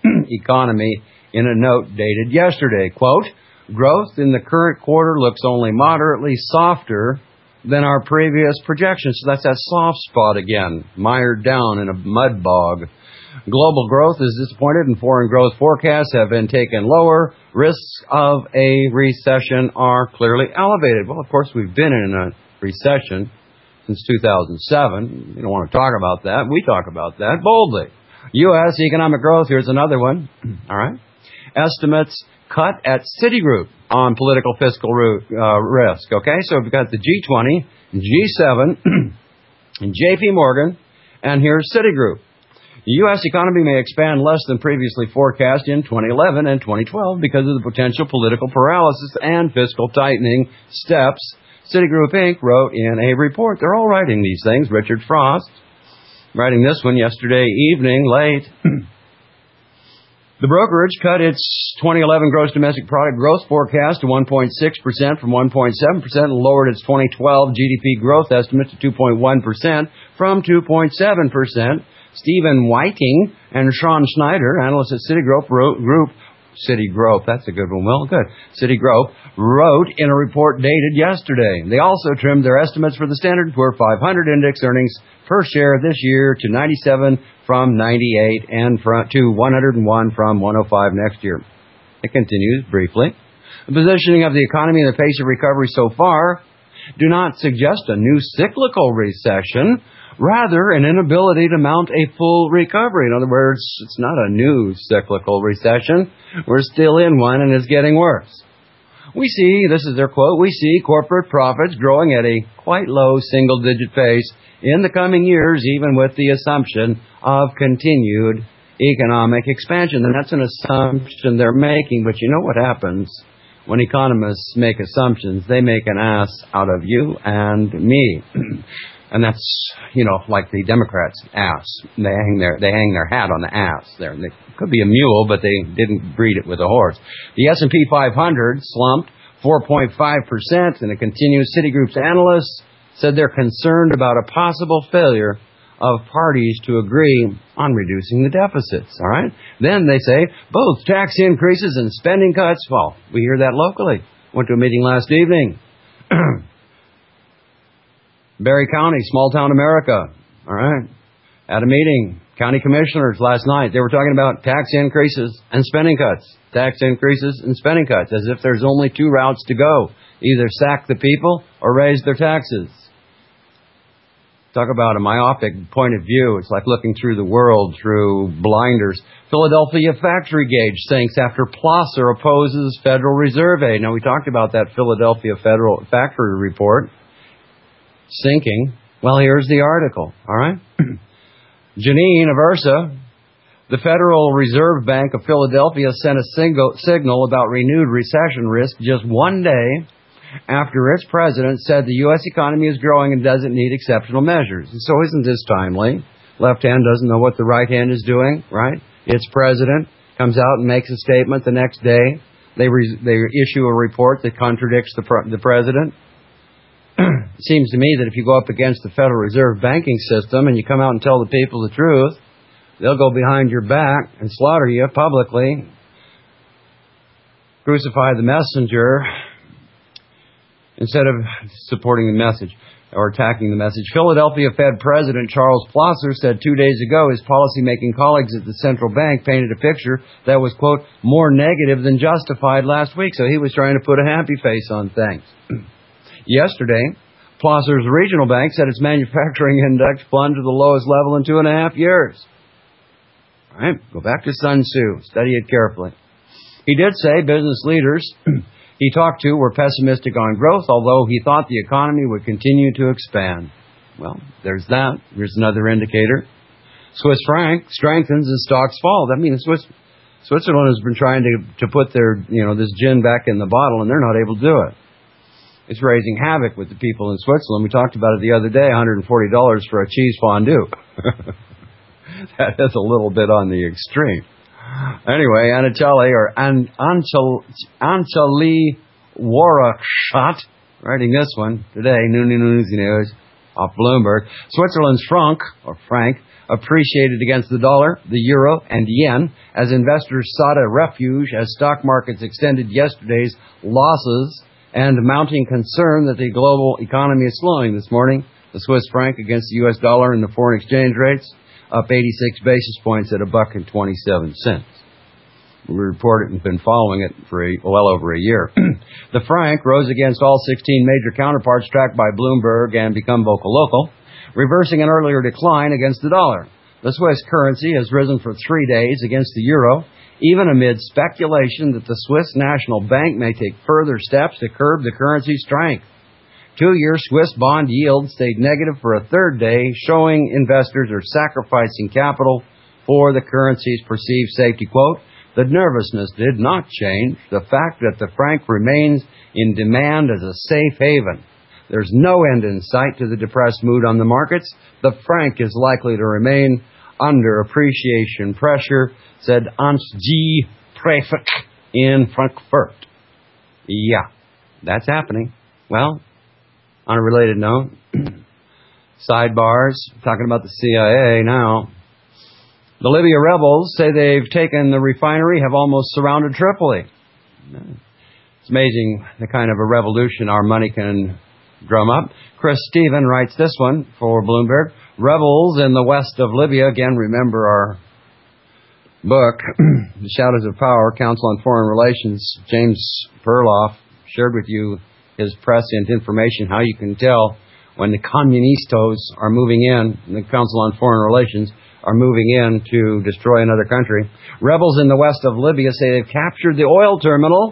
economy in a note dated yesterday. Quote, growth in the current quarter looks only moderately softer than our previous projections. So that's that soft spot again, mired down in a mud bog. Global growth is disappointed and foreign growth forecasts have been taken lower. Risks of a recession are clearly elevated. Well, of course, we've been in a recession since two thousand seven. You don't want to talk about that. We talk about that boldly. U S economic growth, here's another one. All right. Estimates cut at Citigroup on political fiscal uh, risk. Okay, so we've got the G twenty, G seven, and J P Morgan, and here's Citigroup. The U S economy may expand less than previously forecast in twenty eleven and twenty twelve because of the potential political paralysis and fiscal tightening steps, Citigroup Incorporated wrote in a report. They're all writing these things. Richard Frost, writing this one yesterday evening, late. The brokerage cut its twenty eleven gross domestic product growth forecast to one point six percent from one point seven percent and lowered its twenty twelve G D P growth estimate to two point one percent from two point seven percent. Stephen Whiting and Sean Schneider, analysts at Citigroup, wrote, Group, Citigroup, that's a good one, well, good, Citigroup, wrote in a report dated yesterday. They also trimmed their estimates for the Standard and Poor's five hundred index earnings per share this year to ninety-seven from ninety-eight and from, to one hundred one from one hundred five next year. It continues briefly. The positioning of the economy and the pace of recovery so far do not suggest a new cyclical recession, rather an inability to mount a full recovery. In other words, it's not a new cyclical recession. We're still in one and it's getting worse. We see, this is their quote, we see corporate profits growing at a quite low single-digit pace in the coming years, even with the assumption of continued economic expansion. And that's an assumption they're making, but you know what happens when economists make assumptions? They make an ass out of you and me. And that's, you know, like the Democrats' ass. They hang their they hang their hat on the ass there. It could be a mule, but they didn't breed it with a horse. The S and P five hundred slumped four point five percent, and it continues. Citigroup's analysts said they're concerned about a possible failure of parties to agree on reducing the deficits. All right? Then they say both tax increases and spending cuts. Well, we hear that locally. Went to a meeting last evening. Barry County, small town America, all right, at a meeting, county commissioners last night, they were talking about tax increases and spending cuts, tax increases and spending cuts, as if there's only two routes to go, either sack the people or raise their taxes. Talk about a myopic point of view. It's like looking through the world through blinders. Philadelphia factory gauge sinks after Placer opposes Federal Reserve aid. Now, we talked about that Philadelphia Federal Factory Report. Sinking. Well, here's the article, all right? Janine Aversa, the Federal Reserve Bank of Philadelphia, sent a single signal about renewed recession risk just one day after its president said the U S economy is growing and doesn't need exceptional measures. And so isn't this timely? Left hand doesn't know what the right hand is doing, right? Its president comes out and makes a statement the next day. They, re- they issue a report that contradicts the, pre- the president. it seems to me that if you go up against the Federal Reserve banking system and you come out and tell the people the truth, they'll go behind your back and slaughter you publicly, crucify the messenger, instead of supporting the message or attacking the message. Philadelphia Fed President Charles Plosser said two days ago his policymaking colleagues at the central bank painted a picture that was, quote, more negative than justified last week. So he was trying to put a happy face on things. Yesterday, Plosser's regional bank said its manufacturing index plunged to the lowest level in two and a half years. All right, go back to Sun Tzu. Study it carefully. He did say business leaders he talked to were pessimistic on growth, although he thought the economy would continue to expand. Well, there's that. Here's another indicator. Swiss franc strengthens as stocks fall. That means Swiss, Switzerland has been trying to, to put their, you know, this gin back in the bottle, and they're not able to do it. It's raising havoc with the people in Switzerland. We talked about it the other day, one hundred forty dollars for a cheese fondue. That is a little bit on the extreme. Anyway, Anatoly or An- Anchal- Anchali Warakshot, writing this one today, News News News, off Bloomberg. Switzerland's franc, or franc, appreciated against the dollar, the euro, and yen as investors sought a refuge as stock markets extended yesterday's losses and mounting concern that the global economy is slowing this morning. The Swiss franc against the U S dollar and the foreign exchange rates up eighty-six basis points at a buck and twenty-seven cents. We reported and been following it for a, well over a year. The franc rose against all sixteen major counterparts tracked by Bloomberg and Become Vocal Local, reversing an earlier decline against the dollar. The Swiss currency has risen for three days against the euro, even amid speculation that the Swiss National Bank may take further steps to curb the currency's strength. Two-year Swiss bond yield stayed negative for a third day, showing investors are sacrificing capital for the currency's perceived safety. Quote, the nervousness did not change the fact that the franc remains in demand as a safe haven. There's no end in sight to the depressed mood on the markets. The franc is likely to remain under appreciation pressure, said Hans-G. Prefect in Frankfurt. Yeah, that's happening. Well, on a related note, sidebars, talking about the C I A now. The Libya rebels say they've taken the refinery, have almost surrounded Tripoli. It's amazing the kind of a revolution our money can drum up. Chris Stephen writes this one for Bloomberg. Rebels in the west of Libya, again, remember our book, The Shadows of Power, Council on Foreign Relations. James Perloff shared with you his prescient information, how you can tell when the communistos are moving in, the Council on Foreign Relations are moving in to destroy another country. Rebels in the west of Libya say they've captured the oil terminal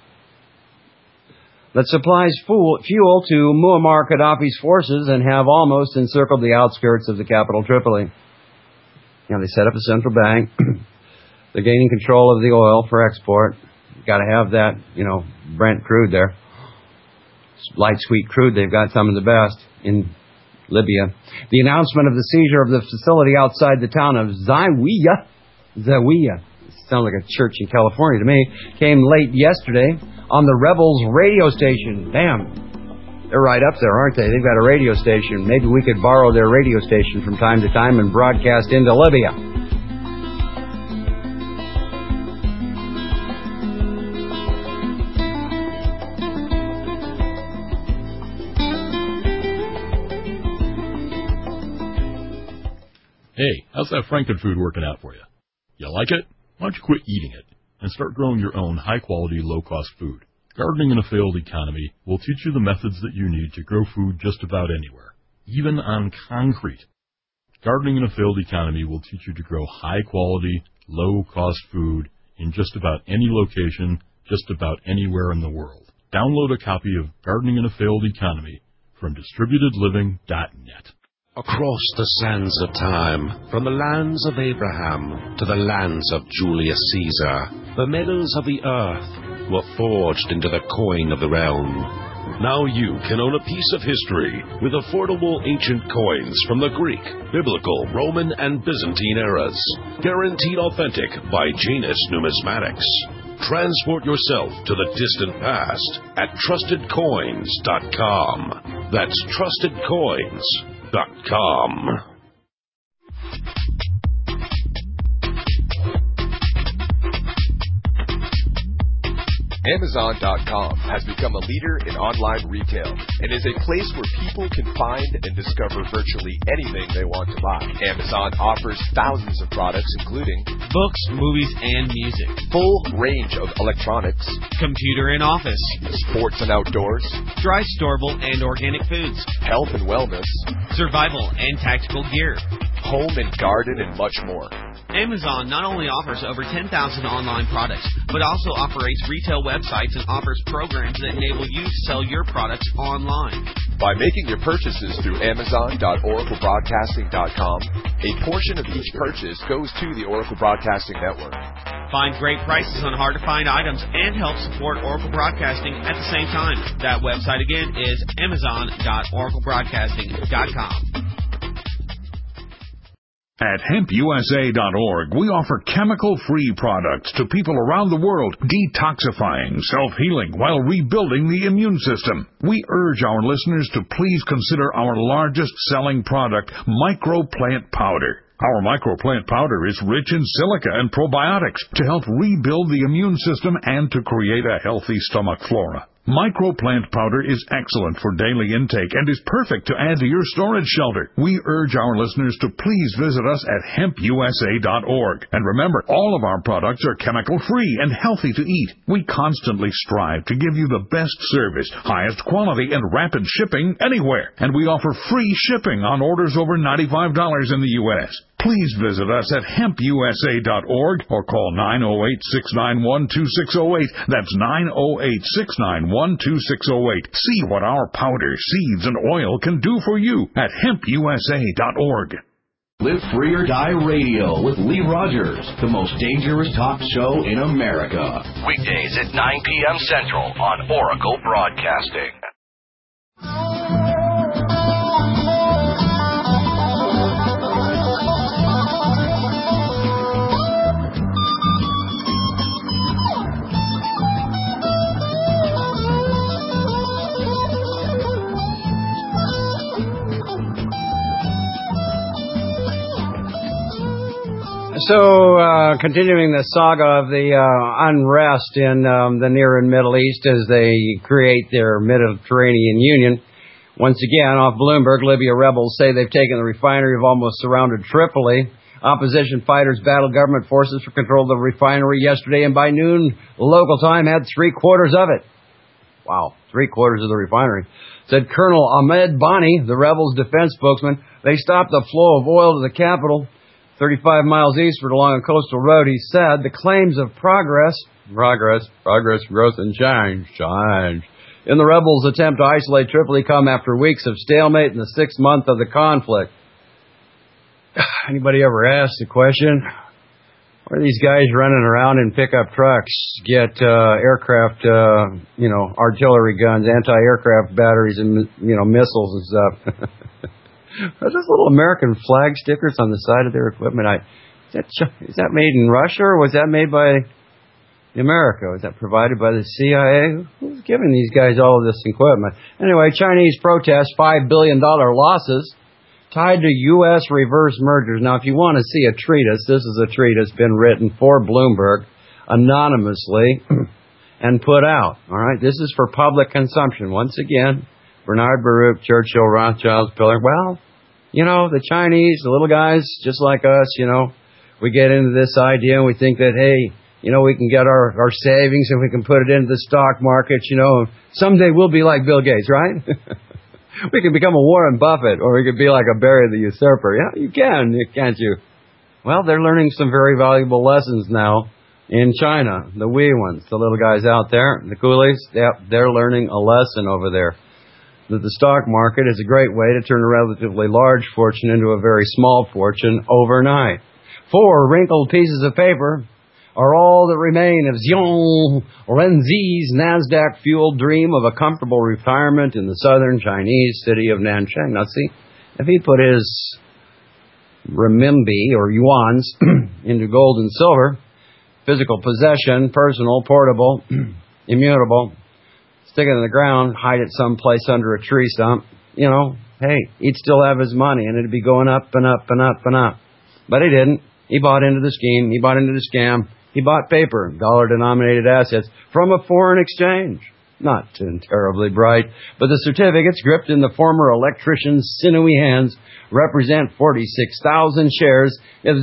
that supplies fuel to Muammar Gaddafi's forces and have almost encircled the outskirts of the capital, Tripoli. You know, they set up a central bank. They're gaining control of the oil for export. You've got to have that, you know, Brent crude there. Light sweet crude, they've got some of the best in Libya. The announcement of the seizure of the facility outside the town of Zawiya, Zawiya, sounds like a church in California to me, came late yesterday on the rebels' radio station. Damn, they're right up there, aren't they? They've got a radio station. Maybe we could borrow their radio station from time to time and broadcast into Libya. Hey, how's that Frankenfood working out for you? You like it? Why don't you quit eating it and start growing your own high-quality, low-cost food? Gardening in a Failed Economy will teach you the methods that you need to grow food just about anywhere, even on concrete. Gardening in a Failed Economy will teach you to grow high-quality, low-cost food in just about any location, just about anywhere in the world. Download a copy of Gardening in a Failed Economy from distributed living dot net. Across the sands of time, from the lands of Abraham to the lands of Julius Caesar, the metals of the earth were forged into the coin of the realm. Now you can own a piece of history with affordable ancient coins from the Greek, Biblical, Roman, and Byzantine eras. Guaranteed authentic by Janus Numismatics. Transport yourself to the distant past at trusted coins dot com. That's trusted coins dot com. Amazon dot com has become a leader in online retail and is a place where people can find and discover virtually anything they want to buy. Amazon offers thousands of products including books, movies, and music, full range of electronics, computer and office, sports and outdoors, dry storable and organic foods, health and wellness, survival and tactical gear, home and garden, and much more. Amazon not only offers over ten thousand online products, but also operates retail websites and offers programs that enable you to sell your products online. By making your purchases through Amazon dot Oracle Broadcasting dot com, a portion of each purchase goes to the Oracle Broadcasting Network. Find great prices on hard-to-find items and help support Oracle Broadcasting at the same time. That website again is Amazon dot Oracle Broadcasting dot com. At hemp U S A dot org, we offer chemical-free products to people around the world, detoxifying, self-healing, while rebuilding the immune system. We urge our listeners to please consider our largest-selling product, Microplant Powder. Our Microplant Powder is rich in silica and probiotics to help rebuild the immune system and to create a healthy stomach flora. Microplant Powder is excellent for daily intake and is perfect to add to your storage shelter. We urge our listeners to please visit us at hemp U S A dot org. And remember, all of our products are chemical-free and healthy to eat. We constantly strive to give you the best service, highest quality, and rapid shipping anywhere. And we offer free shipping on orders over ninety-five dollars in the U S Please visit us at hemp U S A dot org or call nine oh eight, six nine one, two six oh eight. That's nine oh eight, six nine one, two six oh eight. See what our powder, seeds, and oil can do for you at hemp U S A dot org. Live Free or Die Radio with Lee Rogers, the most dangerous talk show in America. Weekdays at nine p.m. Central on Oracle Broadcasting. So, uh, continuing the saga of the uh, unrest in um, the Near and Middle East as they create their Mediterranean Union. Once again, off Bloomberg, Libya rebels say they've taken the refinery of almost surrounded Tripoli. Opposition fighters battled government forces for control of the refinery yesterday, and by noon, local time, had three quarters of it. Wow, three quarters of the refinery. Said Colonel Ahmed Bani, the rebels' defense spokesman. They stopped the flow of oil to the capital thirty-five miles eastward along a coastal road. He said the claims of progress, progress, progress, growth, and change, change, in the rebels' attempt to isolate Tripoli come after weeks of stalemate in the sixth month of the conflict. Anybody ever asked the question, where are these guys running around in pickup trucks, get uh, aircraft, uh, you know, artillery guns, anti-aircraft batteries, and, you know, missiles and stuff? Are those little American flag stickers on the side of their equipment? I, is, that, is that made in Russia, or was that made by America? Was that provided by the C I A? Who's giving these guys all of this equipment? Anyway, Chinese protests, five billion dollars losses tied to U S reverse mergers. Now, if you want to see a treatise, this is a treatise been written for Bloomberg anonymously and put out. All right, this is for public consumption. Once again, Bernard Baruch, Churchill, Rothschild, Pillar. Well, you know, the Chinese, the little guys, just like us, you know, we get into this idea and we think that, hey, you know, we can get our, our savings and we can put it into the stock market, you know. Someday we'll be like Bill Gates, right? We can become a Warren Buffett, or we could be like a Barry the Usurper. Yeah, you can, can't you? Well, they're learning some very valuable lessons now in China, the wee ones, the little guys out there, the coolies. Yep, they're learning a lesson over there. That the stock market is a great way to turn a relatively large fortune into a very small fortune overnight. Four wrinkled pieces of paper are all that remain of Xiong Renzi's NASDAQ-fueled dream of a comfortable retirement in the southern Chinese city of Nanchang. Now, see, if he put his renminbi or yuans into gold and silver, physical possession, personal, portable, immutable, stick it in the ground, hide it someplace under a tree stump, you know, hey, he'd still have his money and it'd be going up and up and up and up. But he didn't. He bought into the scheme. He bought into the scam. He bought paper, dollar-denominated assets, from a foreign exchange. Not terribly bright, but the certificates gripped in the former electrician's sinewy hands represent forty-six thousand shares of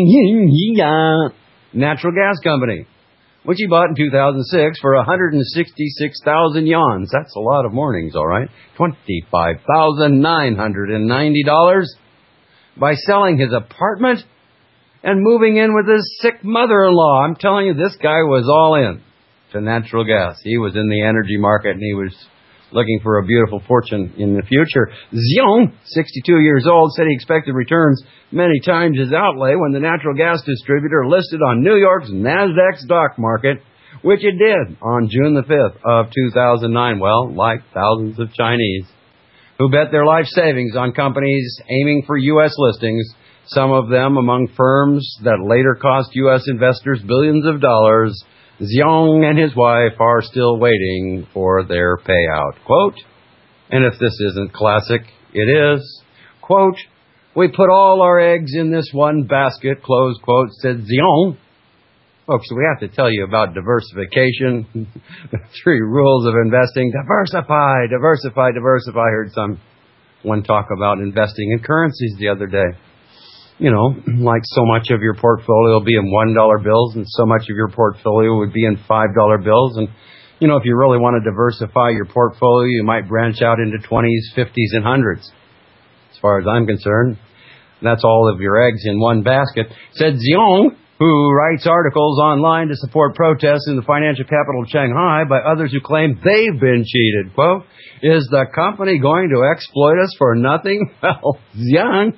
Xiang Natural Gas Company, which he bought in two thousand six for one hundred sixty-six thousand yuans. That's a lot of mornings, all right. twenty-five thousand nine hundred ninety dollars by selling his apartment and moving in with his sick mother-in-law. I'm telling you, this guy was all in to natural gas. He was in the energy market, and he was looking for a beautiful fortune in the future. Xiong, sixty-two years old, said he expected returns many times his outlay when the natural gas distributor listed on New York's NASDAQ stock market, which it did on June the fifth of two thousand nine. Well, like thousands of Chinese who bet their life savings on companies aiming for U S listings, some of them among firms that later cost U S investors billions of dollars. Xiong and his wife are still waiting for their payout. Quote, and if this isn't classic, it is. Quote, we put all our eggs in this one basket, close quote, said Xiong. Folks, we have to tell you about diversification. The three rules of investing. Diversify, diversify, diversify. I heard someone talk about investing in currencies the other day. You know, like so much of your portfolio will be in one dollar bills and so much of your portfolio would be in five dollar bills. And, you know, if you really want to diversify your portfolio, you might branch out into twenties, fifties, and hundreds. As far as I'm concerned, that's all of your eggs in one basket. Said Xiong, who writes articles online to support protests in the financial capital of Shanghai by others who claim they've been cheated. Quote, is the company going to exploit us for nothing? Well, Xiong...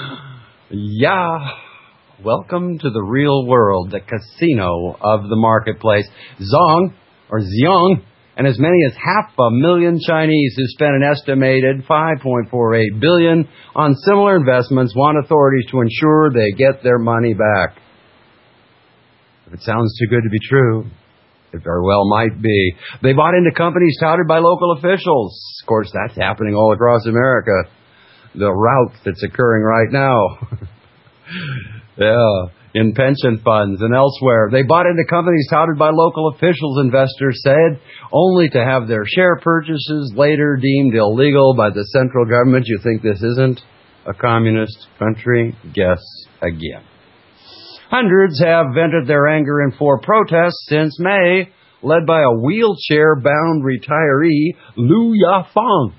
Yeah, welcome to the real world, the casino of the marketplace. Zong, or Xiong, and as many as half a million Chinese who spent an estimated five point four eight billion dollars on similar investments want authorities to ensure they get their money back. If it sounds too good to be true, it very well might be. They bought into companies touted by local officials. Of course, that's happening all across America. The rout that's occurring right now. Yeah, in pension funds and elsewhere. They bought into companies touted by local officials, investors said, only to have their share purchases later deemed illegal by the central government. You think this isn't a communist country? Guess again. Hundreds have vented their anger in four protests since May, led by a wheelchair-bound retiree, Lu Yafeng.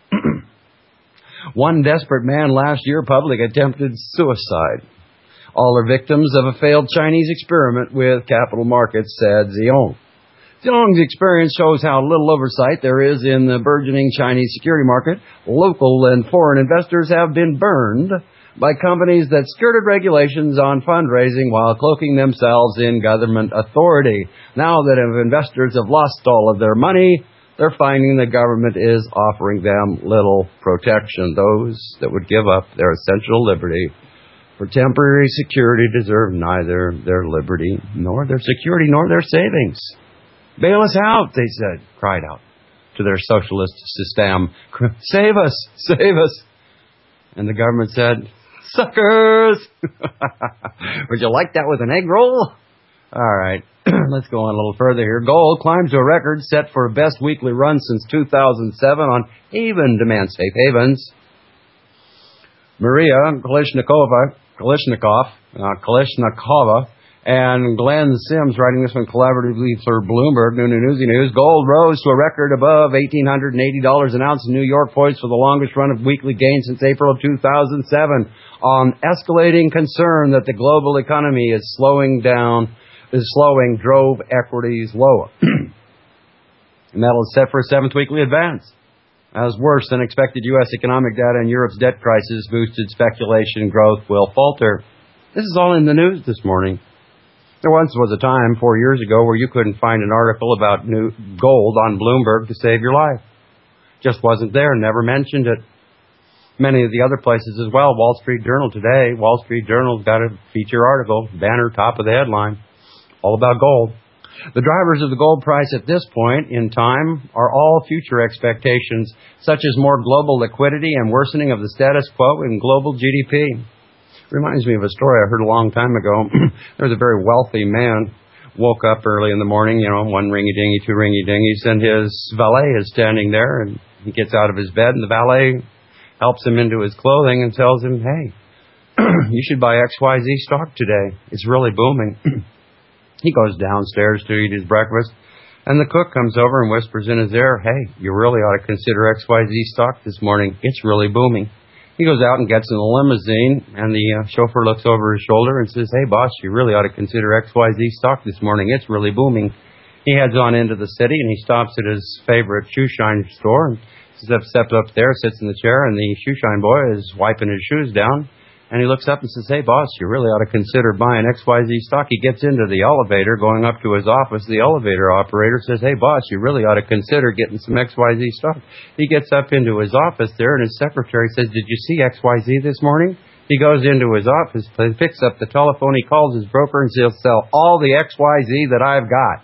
One desperate man last year publicly attempted suicide. All are victims of a failed Chinese experiment with capital markets, said Xiong. Xiong's experience shows how little oversight there is in the burgeoning Chinese security market. Local and foreign investors have been burned by companies that skirted regulations on fundraising while cloaking themselves in government authority. Now that investors have lost all of their money, they're finding the government is offering them little protection. Those that would give up their essential liberty for temporary security deserve neither their liberty nor their security nor their savings. Bail us out, they said, cried out to their socialist system. Save us, save us. And the government said, suckers! Would you like that with an egg roll? All right, let's go on a little further here. Gold climbs to a record set for a best weekly run since two thousand seven on Haven Demand Safe Havens. Maria Kalishnikova, Kalishnikov, uh, Kalishnikova, and Glenn Sims writing this one collaboratively for Bloomberg, New Newsy News. Gold rose to a record above one thousand eight hundred eighty dollars an ounce in New York, poised for the longest run of weekly gains since April of two thousand seven, on escalating concern that the global economy is slowing down. is slowing drove equities lower. The metal is set for a seventh weekly advance, as worse than expected U S economic data and Europe's debt crisis boosted speculation growth will falter. This is all in the news this morning. There once was a time, four years ago, where you couldn't find an article about new gold on Bloomberg to save your life. Just wasn't there, never mentioned it. Many of the other places as well. Wall Street Journal today, Wall Street Journal's got a feature article, banner top of the headline, all about gold. The drivers of the gold price at this point in time are all future expectations, such as more global liquidity and worsening of the status quo in global G D P. Reminds me of a story I heard a long time ago. There was a very wealthy man, woke up early in the morning, you know, one ringy-dingy, two ringy-dingies, and his valet is standing there, and he gets out of his bed, and the valet helps him into his clothing and tells him, hey, you should buy X Y Z stock today. It's really booming. He goes downstairs to eat his breakfast, and the cook comes over and whispers in his ear, hey, you really ought to consider X Y Z stock this morning. It's really booming. He goes out and gets in the limousine, and the uh, chauffeur looks over his shoulder and says, hey, boss, you really ought to consider X Y Z stock this morning. It's really booming. He heads on into the city, and he stops at his favorite shoe shine store, and steps up there, sits in the chair, and the shoe shine boy is wiping his shoes down. And he looks up and says, hey, boss, you really ought to consider buying X Y Z stock. He gets into the elevator, going up to his office. The elevator operator says, hey, boss, you really ought to consider getting some X Y Z stock. He gets up into his office there, and his secretary says, did you see X Y Z this morning? He goes into his office, picks up the telephone, he calls his broker, and says, sell all the X Y Z that I've got.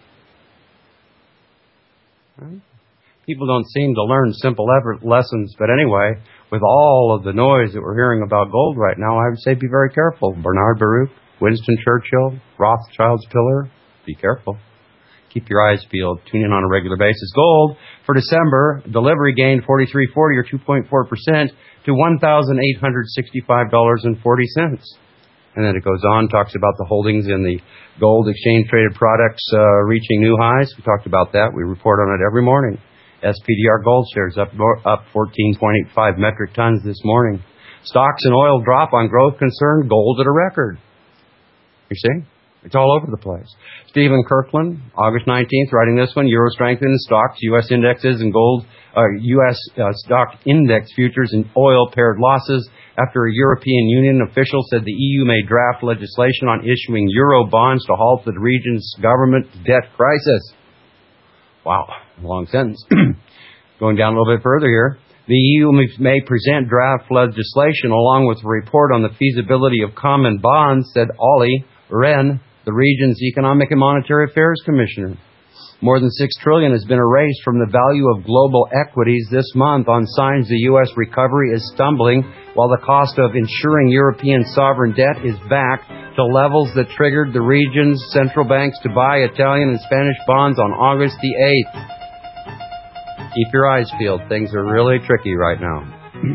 Right? People don't seem to learn simple lessons, but anyway, with all of the noise that we're hearing about gold right now, I would say be very careful. Bernard Baruch, Winston Churchill, Rothschild's pillar, be careful. Keep your eyes peeled. Tune in on a regular basis. Gold for December, delivery gained forty-three forty or two point four percent to one thousand eight hundred sixty-five dollars and forty cents. And then it goes on, talks about the holdings in the gold exchange-traded products uh, reaching new highs. We talked about that. We report on it every morning. S P D R gold shares up up fourteen point eight five metric tons this morning. Stocks and oil drop on growth concern, gold at a record. You see? It's all over the place. Stephen Kirkland, August nineteenth, writing this one, Euro strengthens, stocks, U S indexes, and gold, uh, U S uh, stock index futures and oil paired losses after a European Union official said the E U may draft legislation on issuing Euro bonds to halt the region's government debt crisis. Wow, long sentence. Going down a little bit further here. The E U may present draft legislation along with a report on the feasibility of common bonds, said Olli Rehn, the region's Economic and Monetary Affairs Commissioner. More than six trillion dollars has been erased from the value of global equities this month on signs the U S recovery is stumbling, while the cost of insuring European sovereign debt is back to levels that triggered the region's central banks to buy Italian and Spanish bonds on August the eighth. Keep your eyes peeled. Things are really tricky right now.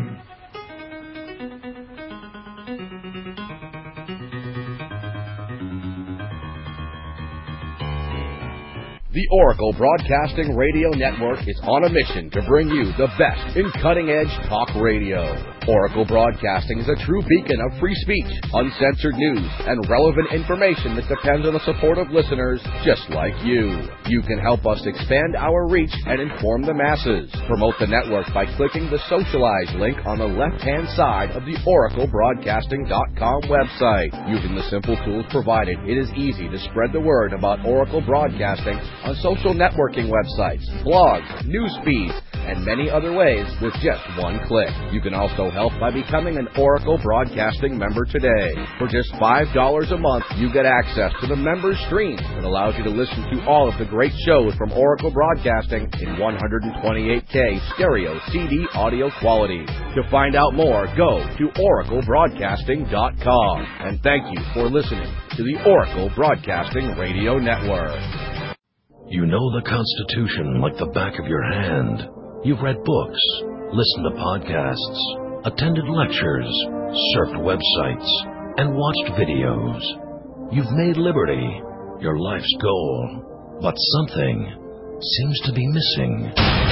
The Oracle Broadcasting Radio Network is on a mission to bring you the best in cutting-edge talk radio. Oracle Broadcasting is a true beacon of free speech, uncensored news, and relevant information that depends on the support of listeners just like you. You can help us expand our reach and inform the masses. Promote the network by clicking the Socialize link on the left-hand side of the oracle broadcasting dot com website. Using the simple tools provided, it is easy to spread the word about Oracle Broadcasting on social networking websites, blogs, news feeds, and many other ways with just one click. You can also help by becoming an Oracle Broadcasting member today. For just five dollars a month, you get access to the member stream that allows you to listen to all of the great shows from Oracle Broadcasting in one twenty-eight K stereo C D audio quality. To find out more, go to oracle broadcasting dot com. And thank you for listening to the Oracle Broadcasting Radio Network. You know the Constitution like the back of your hand. You've read books, listened to podcasts, attended lectures, surfed websites, and watched videos. You've made liberty your life's goal, but something seems to be missing.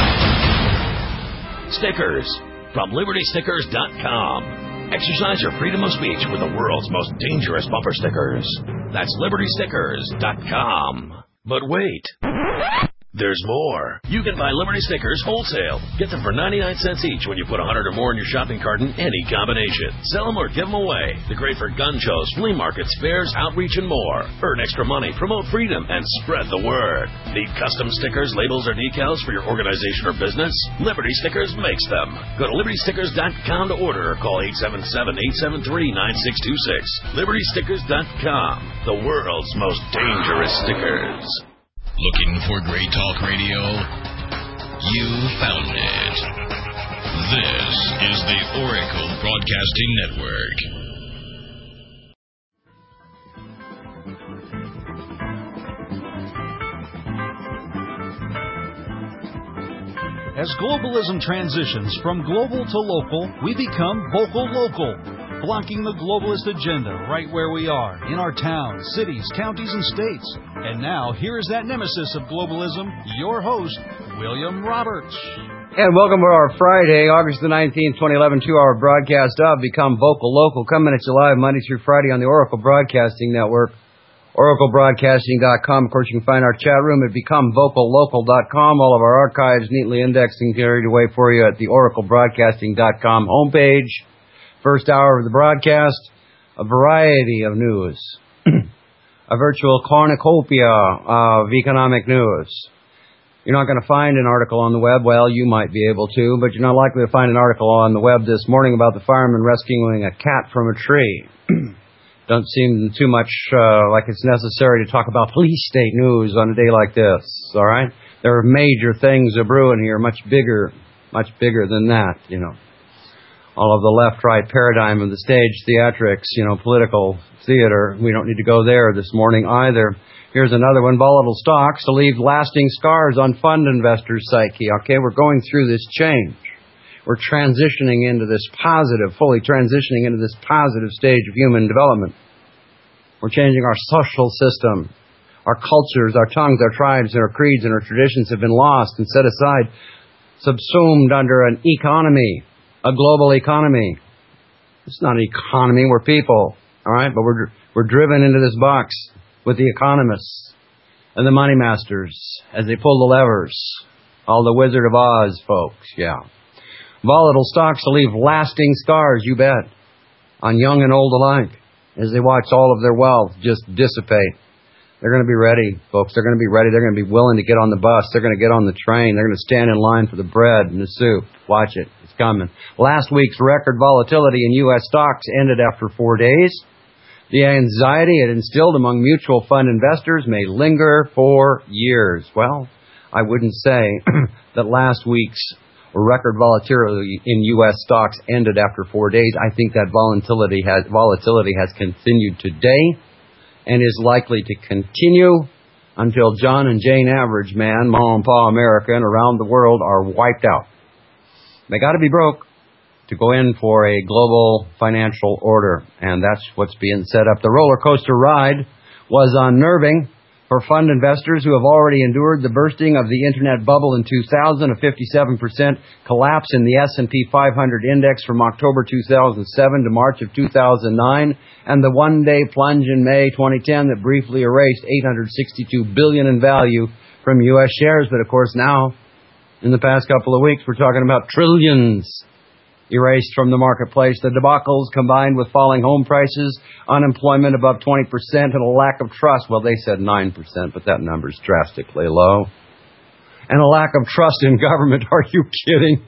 Stickers from liberty stickers dot com. Exercise your freedom of speech with the world's most dangerous bumper stickers. That's liberty stickers dot com. But wait, there's more. You can buy Liberty stickers wholesale. Get them for ninety-nine cents each when you put one hundred or more in your shopping cart in any combination. Sell them or give them away. They're great for gun shows, flea markets, fairs, outreach, and more. Earn extra money, promote freedom, and spread the word. Need custom stickers, labels, or decals for your organization or business? Liberty Stickers makes them. Go to liberty stickers dot com to order or call eight seven seven, eight seven three, nine six two six. liberty stickers dot com, the world's most dangerous stickers. Looking for great talk radio? You found it. This is the Oracle Broadcasting Network. As globalism transitions from global to local, we become vocal local, blocking the globalist agenda right where we are, in our towns, cities, counties, and states. And now, here is that nemesis of globalism, your host, William Roberts. And welcome to our Friday, August the nineteenth, twenty eleven, two-hour broadcast of Become Vocal Local, coming at you live Monday through Friday on the Oracle Broadcasting Network. Oracle Broadcasting dot com. Of course, you can find our chat room at Become Vocal Local dot com. All of our archives neatly indexed and carried away for you at the Oracle Broadcasting dot com homepage. First hour of the broadcast, a variety of news. A virtual cornucopia of economic news. You're not going to find an article on the web. Well, you might be able to, but you're not likely to find an article on the web this morning about the firemen rescuing a cat from a tree. Don't seem too much uh, like it's necessary to talk about police state news on a day like this, all right? There are major things a-brewing here, much bigger, much bigger than that, you know. All of the left-right paradigm of the stage theatrics, you know, political theater. We don't need to go there this morning either. Here's another one, volatile stocks to leave lasting scars on fund investors' psyche. Okay, we're going through this change. We're transitioning into this positive, fully transitioning into this positive stage of human development. We're changing our social system. Our cultures, our tongues, our tribes, and our creeds and our traditions have been lost and set aside, subsumed under an economy, a global economy. It's not an economy, we're people, all right? But we're we're driven into this box with the economists and the money masters as they pull the levers. All the Wizard of Oz folks, yeah. Volatile stocks to leave lasting scars, you bet, on young and old alike, as they watch all of their wealth just dissipate. They're going to be ready, folks. They're going to be ready. They're going to be willing to get on the bus. They're going to get on the train. They're going to stand in line for the bread and the soup. Watch it. It's coming. Last week's record volatility in U S stocks ended after four days. The anxiety it instilled among mutual fund investors may linger for years. Well, I wouldn't say that last week's record volatility in U S stocks ended after four days. I think that volatility has, volatility has continued today and is likely to continue until John and Jane Average Man, Ma and Pa America, and around the world are wiped out. They got to be broke to go in for a global financial order, and that's what's being set up. The roller coaster ride was unnerving for fund investors who have already endured the bursting of the internet bubble in two thousand, a fifty-seven percent collapse in the S and P five hundred index from October two thousand seven to March of two thousand nine, and the one-day plunge in May twenty ten that briefly erased eight hundred sixty-two billion dollars in value from U S shares. But of course now, in the past couple of weeks, we're talking about trillions erased from the marketplace. The debacles combined with falling home prices, unemployment above twenty percent, and a lack of trust. Well, they said nine percent, but that number's drastically low. And a lack of trust in government. Are you kidding?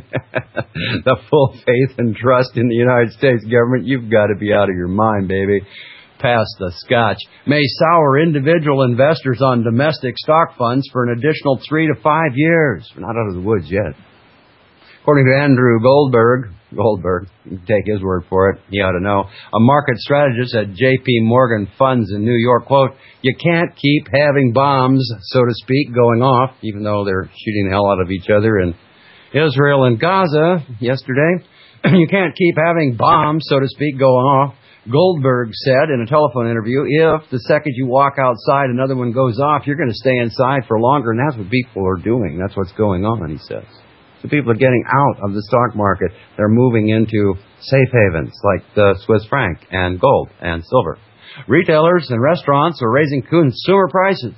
The full faith and trust in the United States government. You've got to be out of your mind, baby. Pass the scotch. May sour individual investors on domestic stock funds for an additional three to five years. We're not out of the woods yet. According to Andrew Goldberg, Goldberg, you can take his word for it, he ought to know, a market strategist at J P Morgan Funds in New York, quote, you can't keep having bombs, so to speak, going off, even though they're shooting the hell out of each other in Israel and Gaza yesterday. You can't keep having bombs, so to speak, going off. Goldberg said in a telephone interview, if the second you walk outside another one goes off, you're going to stay inside for longer, and that's what people are doing. That's what's going on, he says. So people are getting out of the stock market. They're moving into safe havens like the Swiss franc and gold and silver. Retailers and restaurants are raising consumer prices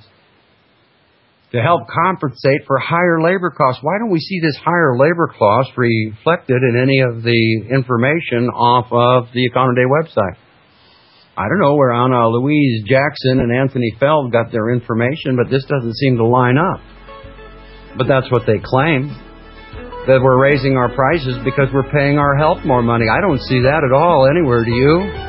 to help compensate for higher labor costs. Why don't we see this higher labor cost reflected in any of the information off of the Econoday website? I don't know where Anna Louise Jackson and Anthony Feld got their information, but this doesn't seem to line up. But that's what they claim, that we're raising our prices because we're paying our health more money. I don't see that at all anywhere, do you?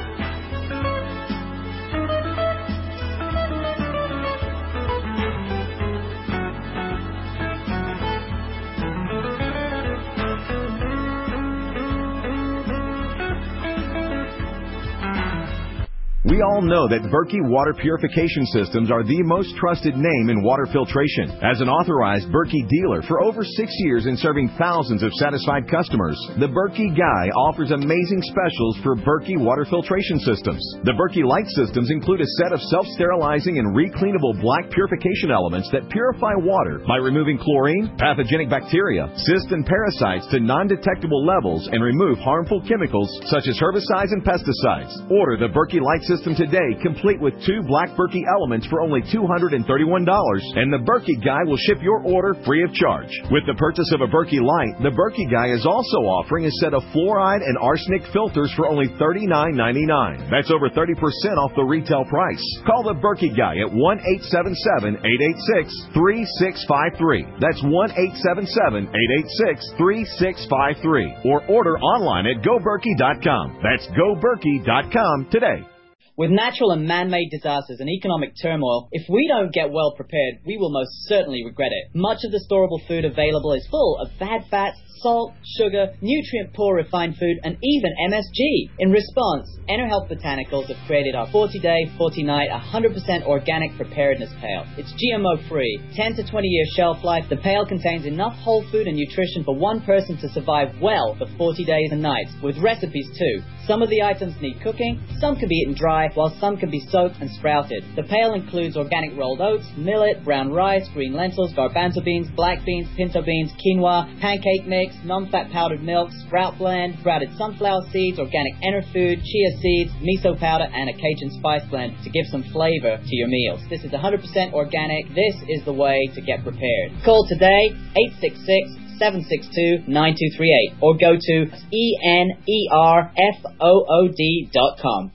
We all know that Berkey Water Purification Systems are the most trusted name in water filtration. As an authorized Berkey dealer for over six years and serving thousands of satisfied customers, the Berkey Guy offers amazing specials for Berkey water filtration systems. The Berkey Light systems include a set of self-sterilizing and recleanable black purification elements that purify water by removing chlorine, pathogenic bacteria, cysts, and parasites to non-detectable levels and remove harmful chemicals such as herbicides and pesticides. Order the Berkey Light system today, complete with two black Berkey elements for only two hundred thirty-one dollars, and the Berkey Guy will ship your order free of charge. With the purchase of a Berkey Light, the Berkey Guy is also offering a set of fluoride and arsenic filters for only thirty-nine ninety-nine. That's over thirty percent off the retail price. Call the Berkey Guy at one eight seven seven, eight eight six, three six five three. That's one eight seven seven, eight eight six, three six five three. Or order online at go berkey dot com. That's go berkey dot com today. With natural and man-made disasters and economic turmoil, if we don't get well prepared, we will most certainly regret it. Much of the storable food available is full of bad fats, salt, sugar, nutrient-poor refined food, and even M S G. In response, EnerHealth Botanicals have created our forty-day, forty-night, one hundred percent organic preparedness pail. It's G M O-free, ten to twenty year shelf life. The pail contains enough whole food and nutrition for one person to survive well for forty days and nights, with recipes too. Some of the items need cooking, some can be eaten dry, while some can be soaked and sprouted. The pail includes organic rolled oats, millet, brown rice, green lentils, garbanzo beans, black beans, pinto beans, quinoa, pancake mix, non-fat powdered milk, sprout blend, sprouted sunflower seeds, organic Enerfood, chia seeds, miso powder, and a Cajun spice blend to give some flavor to your meals. This is one hundred percent organic. This is the way to get prepared. Call today, eight six six, seven six two, nine two three eight, or go to E N E R F O O D dot com.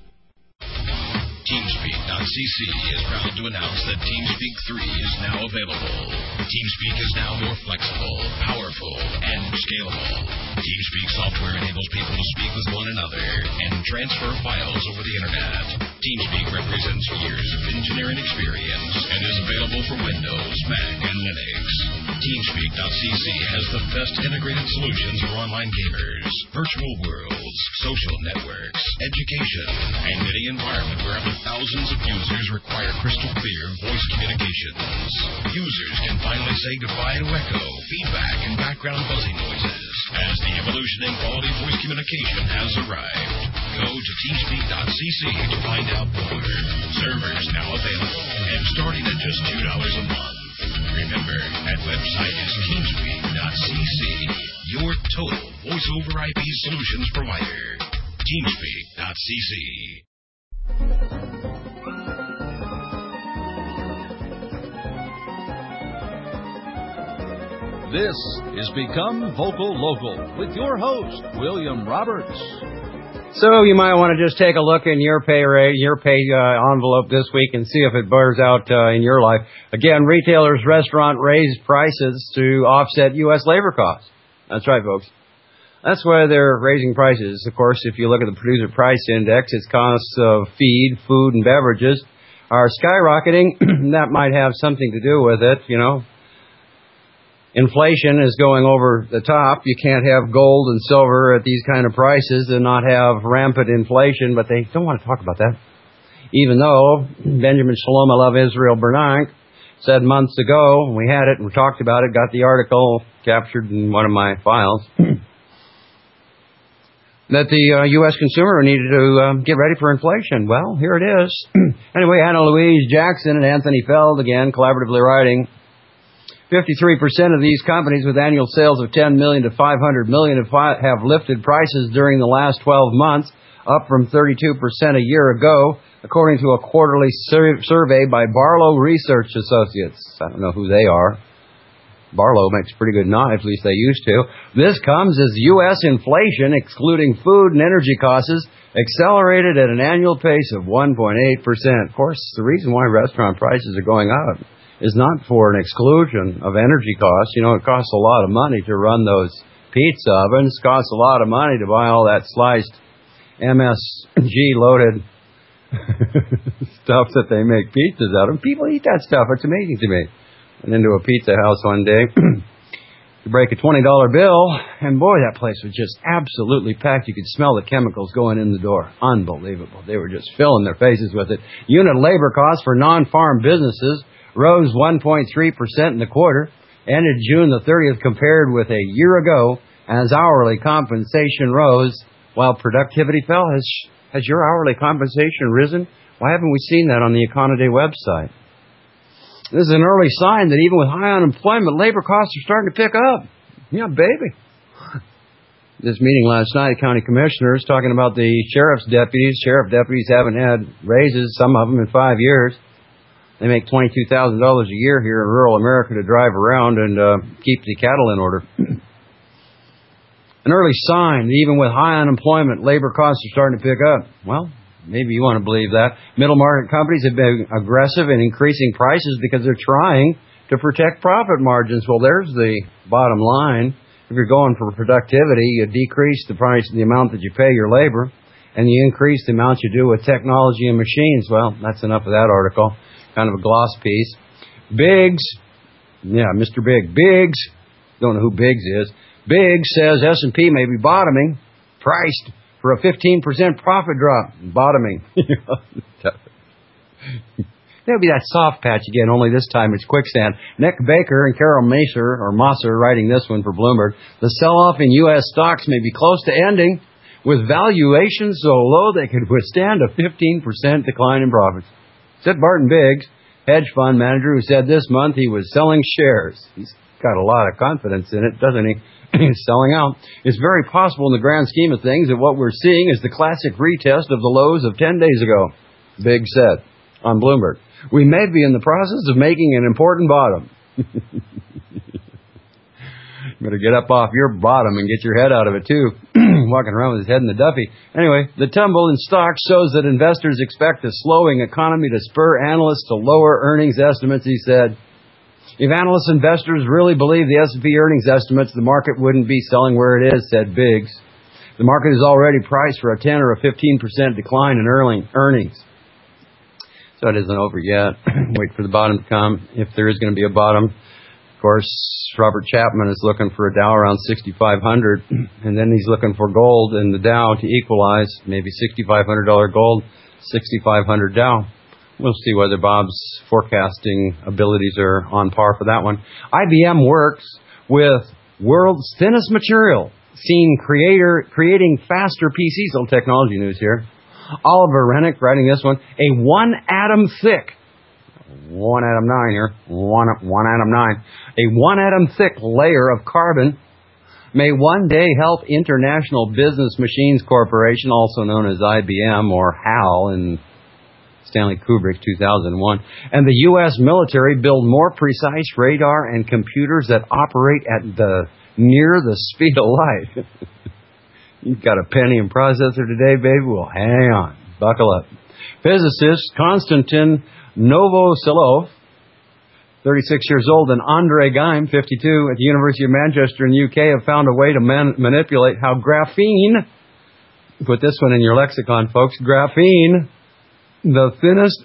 Teamspeak dot C C is proud to announce that Teamspeak three is now available. Teamspeak is now more flexible, powerful, and scalable. Teamspeak software enables people to speak with one another and transfer files over the internet. Teamspeak represents years of engineering experience and is available for Windows, Mac, and Linux. Teamspeak dot C C has the best integrated solutions for online gamers, virtual worlds, social networks, education, and any environment where up to thousands of users require crystal clear voice communications. Users can finally say goodbye to echo, feedback, and background buzzing noises as the evolution in quality voice communication has arrived. Go to Teamspeak dot C C to find out more. Servers now available and starting at just two dollars a month. Remember, that website is Teamspeak dot C C, your total voice over I P solutions provider. Teamspeak dot C C. This is Become Vocal Local with your host, William Roberts. So you might want to just take a look in your pay rate, your pay uh, envelope this week and see if it bears out uh, in your life. Again, retailers, restaurant raised prices to offset U S labor costs. That's right, folks. That's why they're raising prices. Of course, if you look at the producer price index, its costs of feed, food, and beverages are skyrocketing. That might have something to do with it, you know. Inflation is going over the top. You can't have gold and silver at these kind of prices and not have rampant inflation, but they don't want to talk about that. Even though Benjamin Shalom, I love Israel Bernanke, said months ago, we had it and we talked about it, got the article captured in one of my files, that the uh, U S consumer needed to uh, get ready for inflation. Well, here it is. Anyway, Anna Louise Jackson and Anthony Feld, again, collaboratively writing, fifty-three percent of these companies with annual sales of ten million dollars to five hundred million dollars have, have lifted prices during the last twelve months, up from thirty-two percent a year ago, according to a quarterly sur- survey by Barlow Research Associates. I don't know who they are. Barlow makes pretty good knives, at least they used to. This comes as U S inflation, excluding food and energy costs, accelerated at an annual pace of one point eight percent. Of course, the reason why restaurant prices are going up is not for an exclusion of energy costs. You know, it costs a lot of money to run those pizza ovens. It costs a lot of money to buy all that sliced M S G-loaded stuff that they make pizzas out of. People eat that stuff. It's amazing to me. Went into a pizza house one day. to break a twenty dollar bill, and boy, that place was just absolutely packed. You could smell the chemicals going in the door. Unbelievable. They were just filling their faces with it. Unit labor costs for non-farm businesses rose one point three percent in the quarter, ended June the thirtieth compared with a year ago, as hourly compensation rose while productivity fell. Has, has your hourly compensation risen? Why haven't we seen that on the Econoday website? This is an early sign that even with high unemployment, labor costs are starting to pick up. Yeah, baby. This meeting last night, county commissioners talking about the sheriff's deputies. Sheriff deputies haven't had raises, some of them in five years. They make twenty-two thousand dollars a year here in rural America to drive around and uh, keep the cattle in order. An early sign that even with high unemployment, labor costs are starting to pick up. Well, maybe you want to believe that. Middle market companies have been aggressive in increasing prices because they're trying to protect profit margins. Well, there's the bottom line. If you're going for productivity, you decrease the price, the amount that you pay your labor, and you increase the amount you do with technology and machines. Well, that's enough of that article. Kind of a gloss piece. Biggs, yeah, Mister Big. Biggs, don't know who Biggs is. Biggs says S and P may be bottoming, priced for a fifteen percent profit drop. Bottoming. There'll be that soft patch again, only this time it's quicksand. Nick Baker and Carol Maser, or Masser, writing this one for Bloomberg. The sell-off in U S stocks may be close to ending, with valuations so low they could withstand a fifteen percent decline in profits. Said Barton Biggs, hedge fund manager, who said this month he was selling shares. He's got a lot of confidence in it, doesn't he? He's selling out. It's very possible in the grand scheme of things that what we're seeing is the classic retest of the lows of ten days ago, Biggs said on Bloomberg. We may be in the process of making an important bottom. Better get up off your bottom and get your head out of it, too. Walking around with his head in the Duffy. Anyway, the tumble in stocks shows that investors expect a slowing economy to spur analysts to lower earnings estimates, he said. If analysts and investors really believe the S and P earnings estimates, the market wouldn't be selling where it is, said Biggs. The market is already priced for a ten or a fifteen percent decline in earnings. So it isn't over yet. Wait for the bottom to come, if there is going to be a bottom. Of course, Robert Chapman is looking for a Dow around sixty-five hundred, and then he's looking for gold in the Dow to equalize, maybe sixty-five hundred dollars gold, sixty-five hundred Dow. We'll see whether Bob's forecasting abilities are on par for that one. I B M works with world's thinnest material, seen creator creating faster P Cs. Little technology news here. Oliver Rennick writing this one, a one atom thick, one atom nine here, one, one atom nine, a one atom thick layer of carbon may one day help International Business Machines Corporation, also known as I B M or H A L in Stanley Kubrick two thousand one, and the U S military build more precise radar and computers that operate at the near the speed of light. You've got a Pentium processor today, baby? Well, hang on. Buckle up. Physicists Konstantin Novoselov, thirty-six years old, and Andre Geim, fifty-two, at the University of Manchester in the U K have found a way to man- manipulate how graphene, put this one in your lexicon, folks, graphene, the thinnest,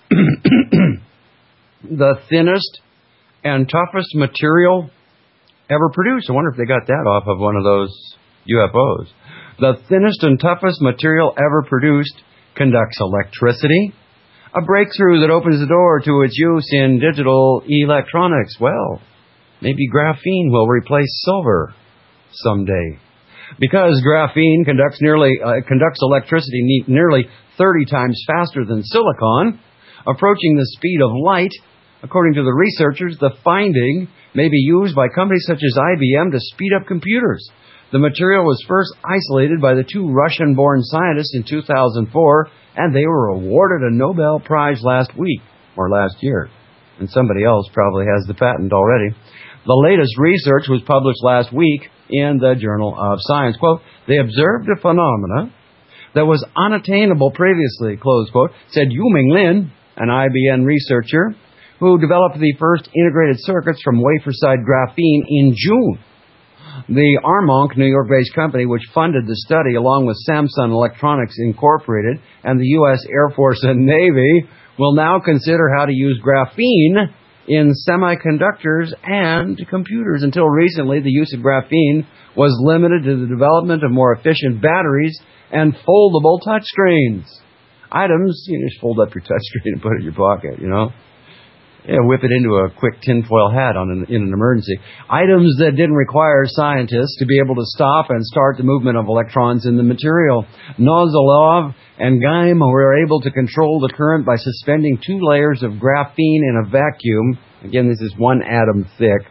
the thinnest and toughest material ever produced. I wonder if they got that off of one of those U F Os. The thinnest and toughest material ever produced conducts electricity, a breakthrough that opens the door to its use in digital electronics. Well, maybe graphene will replace silver someday. Because graphene conducts nearly uh, conducts electricity ne- nearly thirty times faster than silicon, approaching the speed of light. According to the researchers, the finding may be used by companies such as I B M to speed up computers. The material was first isolated by the two Russian-born scientists in two thousand four, and they were awarded a Nobel Prize last week, or last year. And somebody else probably has the patent already. The latest research was published last week in the Journal of Science. Quote, they observed a phenomena that was unattainable previously, close quote, said Yuming Lin, an I B M researcher, who developed the first integrated circuits from wafer-side graphene in June. The Armonk, New York-based company, which funded the study along with Samsung Electronics Incorporated and the U S Air Force and Navy, will now consider how to use graphene in semiconductors and computers. Until recently, the use of graphene was limited to the development of more efficient batteries and foldable touchscreens. Items, you just fold up your touchscreen and put it in your pocket, you know. Yeah, whip it into a quick tinfoil hat on an, in an emergency. Items that didn't require scientists to be able to stop and start the movement of electrons in the material. Nozzolov and Geim were able to control the current by suspending two layers of graphene in a vacuum. Again, this is one atom thick.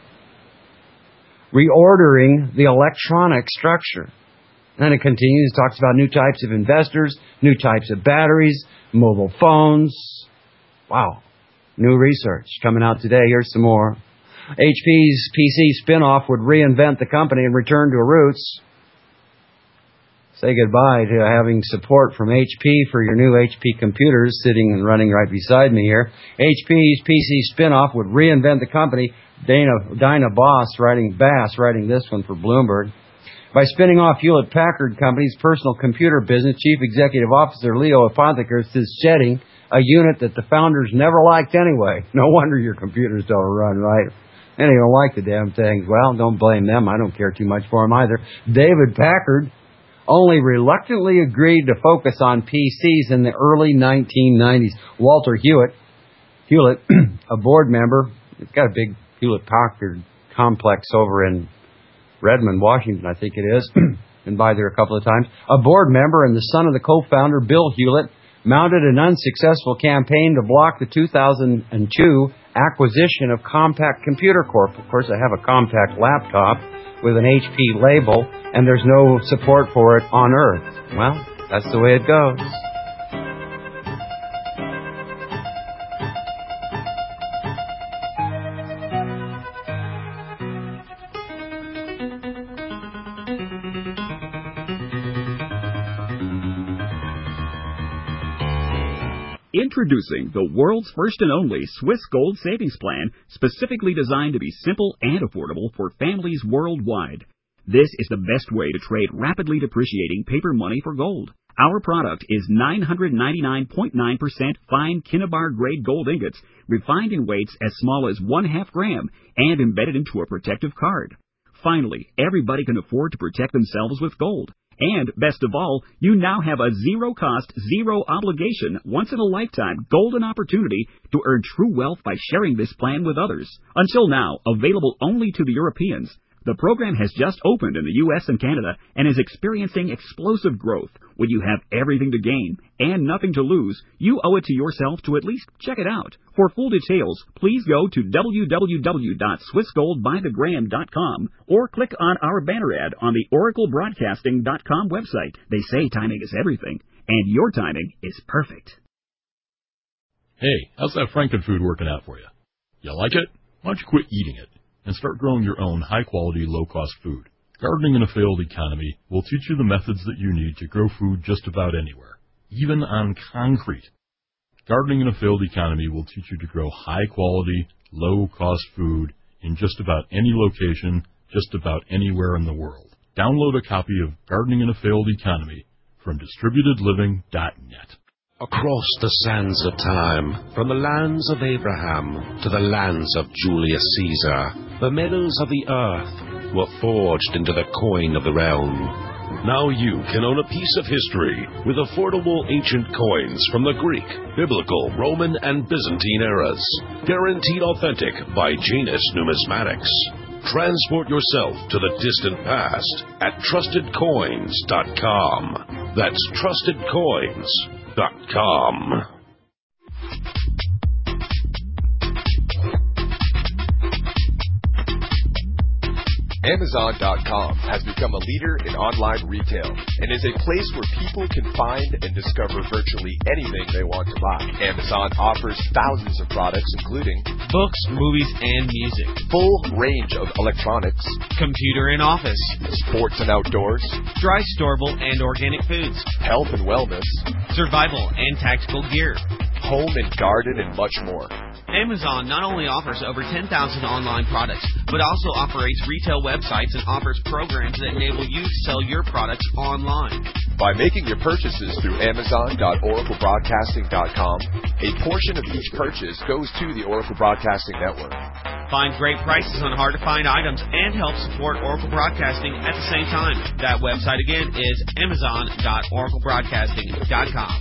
Reordering the electronic structure. And it continues, talks about new types of investors, new types of batteries, mobile phones. Wow. New research coming out today. Here's some more. H P's P C spinoff would reinvent the company and return to roots. Say goodbye to having support from H P for your new H P computers sitting and running right beside me here. H P's P C spinoff would reinvent the company. Dana, Dinah Boss writing, Bass writing this one for Bloomberg. By spinning off Hewlett-Packard Company's personal computer business, Chief Executive Officer Leo Apotheker is shedding a unit that the founders never liked anyway. No wonder your computers don't run right. And they don't like the damn things. Well, don't blame them. I don't care too much for them either. David Packard only reluctantly agreed to focus on P Cs in the early nineteen nineties. Walter Hewitt, Hewlett, a board member, it's got a big Hewlett-Packard complex over in Redmond, Washington, I think it is. Been by there a couple of times. A board member and the son of the co-founder, Bill Hewlett, mounted an unsuccessful campaign to block the two thousand two acquisition of Compaq Computer Corp. Of course, I have a Compaq laptop with an H P label, and there's no support for it on Earth. Well, that's the way it goes. Introducing the world's first and only Swiss Gold Savings Plan, specifically designed to be simple and affordable for families worldwide. This is the best way to trade rapidly depreciating paper money for gold. Our product is nine hundred ninety-nine point nine percent fine Kinnabar grade gold ingots, refined in weights as small as one half gram and embedded into a protective card. Finally, everybody can afford to protect themselves with gold. And, best of all, you now have a zero-cost, zero-obligation, once-in-a-lifetime golden opportunity to earn true wealth by sharing this plan with others. Until now, available only to the Europeans, the program has just opened in the U S and Canada and is experiencing explosive growth. When you have everything to gain and nothing to lose, you owe it to yourself to at least check it out. For full details, please go to w w w dot swiss gold by the gram dot com or click on our banner ad on the oracle broadcasting dot com website. They say timing is everything, and your timing is perfect. Hey, how's that Frankenfood working out for you? You like it? Why don't you quit eating it and start growing your own high-quality, low-cost food? Gardening in a Failed Economy will teach you the methods that you need to grow food just about anywhere, even on concrete. Gardening in a Failed Economy will teach you to grow high-quality, low-cost food in just about any location, just about anywhere in the world. Download a copy of Gardening in a Failed Economy from distributed living dot net. Across the sands of time, from the lands of Abraham to the lands of Julius Caesar, the metals of the earth were forged into the coin of the realm. Now you can own a piece of history with affordable ancient coins from the Greek, Biblical, Roman, and Byzantine eras. Guaranteed authentic by Janus Numismatics. Transport yourself to the distant past at trusted coins dot com. That's trusted coins dot com. Amazon dot com has become a leader in online retail and is a place where people can find and discover virtually anything they want to buy. Amazon offers thousands of products including books, movies, and music, full range of electronics, computer and office, sports and outdoors, dry, storable, and organic foods, health and wellness, survival and tactical gear, home and garden, and much more. Amazon not only offers over ten thousand online products, but also operates retail websites and offers programs that enable you to sell your products online. By making your purchases through Amazon dot Oracle Broadcasting dot com, a portion of each purchase goes to the Oracle Broadcasting Network. Find great prices on hard-to-find items and help support Oracle Broadcasting at the same time. That website again is Amazon dot Oracle Broadcasting dot com.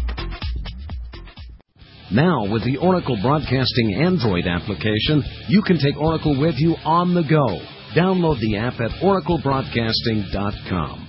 Now, with the Oracle Broadcasting Android application, you can take Oracle with you on the go. Download the app at Oracle Broadcasting dot com.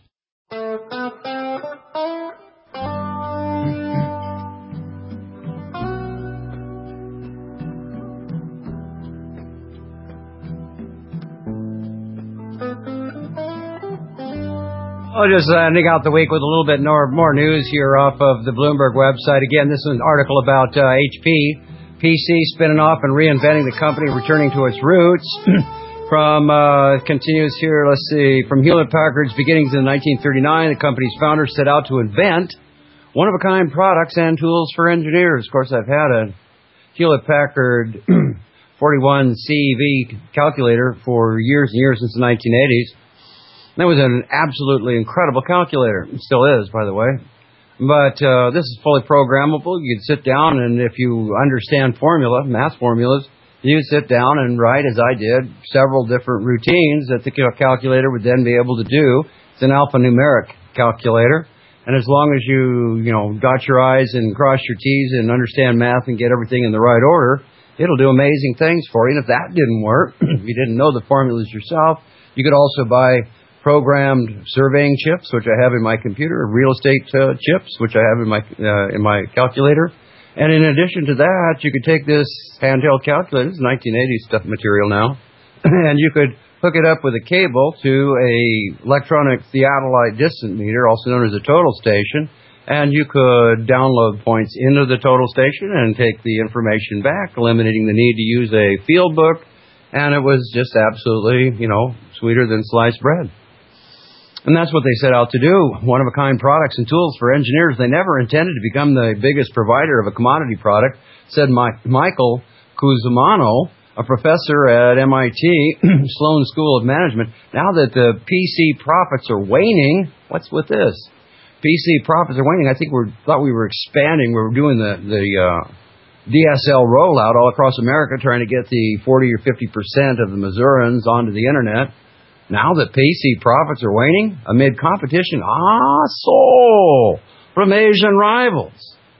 I'll just uh, ending out the week with a little bit more, more news here off of the Bloomberg website. Again, this is an article about uh, H P. P C spinning off and reinventing the company, returning to its roots. From, uh, continues here, let's see, from Hewlett-Packard's beginnings in nineteen thirty-nine, the company's founders set out to invent one-of-a-kind products and tools for engineers. Of course, I've had a Hewlett-Packard forty-one C E V calculator for years and years, since the nineteen eighties. That was an absolutely incredible calculator. It still is, by the way. But uh, this is fully programmable. You can sit down, and if you understand formula, math formulas, you sit down and write, as I did, several different routines that the calculator would then be able to do. It's an alphanumeric calculator. And as long as you, you know, dot your I's and cross your T's and understand math and get everything in the right order, it'll do amazing things for you. And if that didn't work, if you didn't know the formulas yourself, you could also buy programmed surveying chips, which I have in my computer, real estate uh, chips, which I have in my uh, in my calculator. And in addition to that, you could take this handheld calculator, this is nineteen eighties stuff material now, and you could hook it up with a cable to a electronic theodolite distance meter, also known as a total station, and you could download points into the total station and take the information back, eliminating the need to use a field book, and it was just absolutely, you know, sweeter than sliced bread. And that's what they set out to do, one-of-a-kind products and tools for engineers. They never intended to become the biggest provider of a commodity product, said Mike, Michael Cusumano, a professor at M I T, Sloan School of Management. Now that the P C profits are waning, what's with this? P C profits are waning. I think we thought we were expanding. We were doing the, the uh, D S L rollout all across America, trying to get the forty or fifty percent of the Missourians onto the Internet. Now that P C profits are waning amid competition, ah, so, from Asian rivals.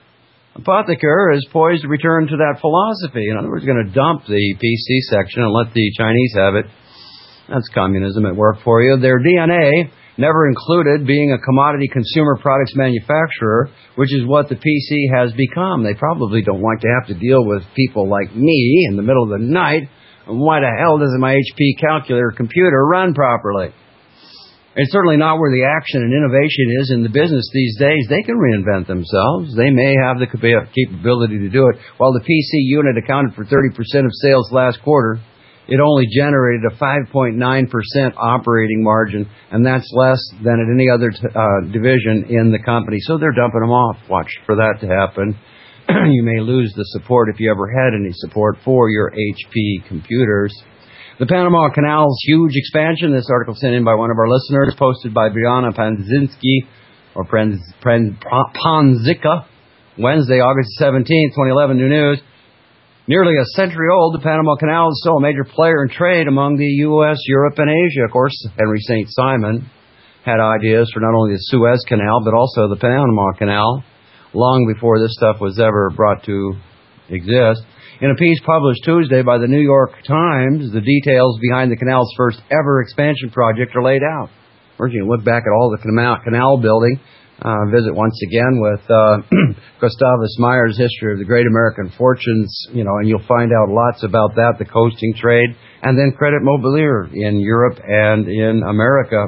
Apotheker is poised to return to that philosophy. In other words, going to dump the P C section and let the Chinese have it. That's communism at work for you. Their D N A never included being a commodity consumer products manufacturer, which is what the P C has become. They probably don't want to have to deal with people like me in the middle of the night. Why the hell doesn't my H P calculator computer run properly? It's certainly not where the action and innovation is in the business these days. They can reinvent themselves. They may have the capability to do it. While the P C unit accounted for thirty percent of sales last quarter, it only generated a five point nine percent operating margin, and that's less than at any other t- uh, division in the company. So they're dumping them off. Watch for that to happen. You may lose the support, if you ever had any support, for your H P computers. The Panama Canal's huge expansion, this article sent in by one of our listeners, posted by Brianna Panzinski, or Prenz, Prenz, Ponzica, Wednesday, August seventeenth, twenty eleven, New News. Nearly a century old, the Panama Canal is still a major player in trade among the U S, Europe, and Asia. Of course, Henry Saint Simon had ideas for not only the Suez Canal, but also the Panama Canal, long before this stuff was ever brought to exist. In a piece published Tuesday by the New York Times, the details behind the canal's first ever expansion project are laid out. First, you can look back at all the canal, canal building, uh, visit once again with uh, Gustavus Meyer's History of the Great American Fortunes, you know, and you'll find out lots about that, the coasting trade, and then Credit Mobilier in Europe and in America.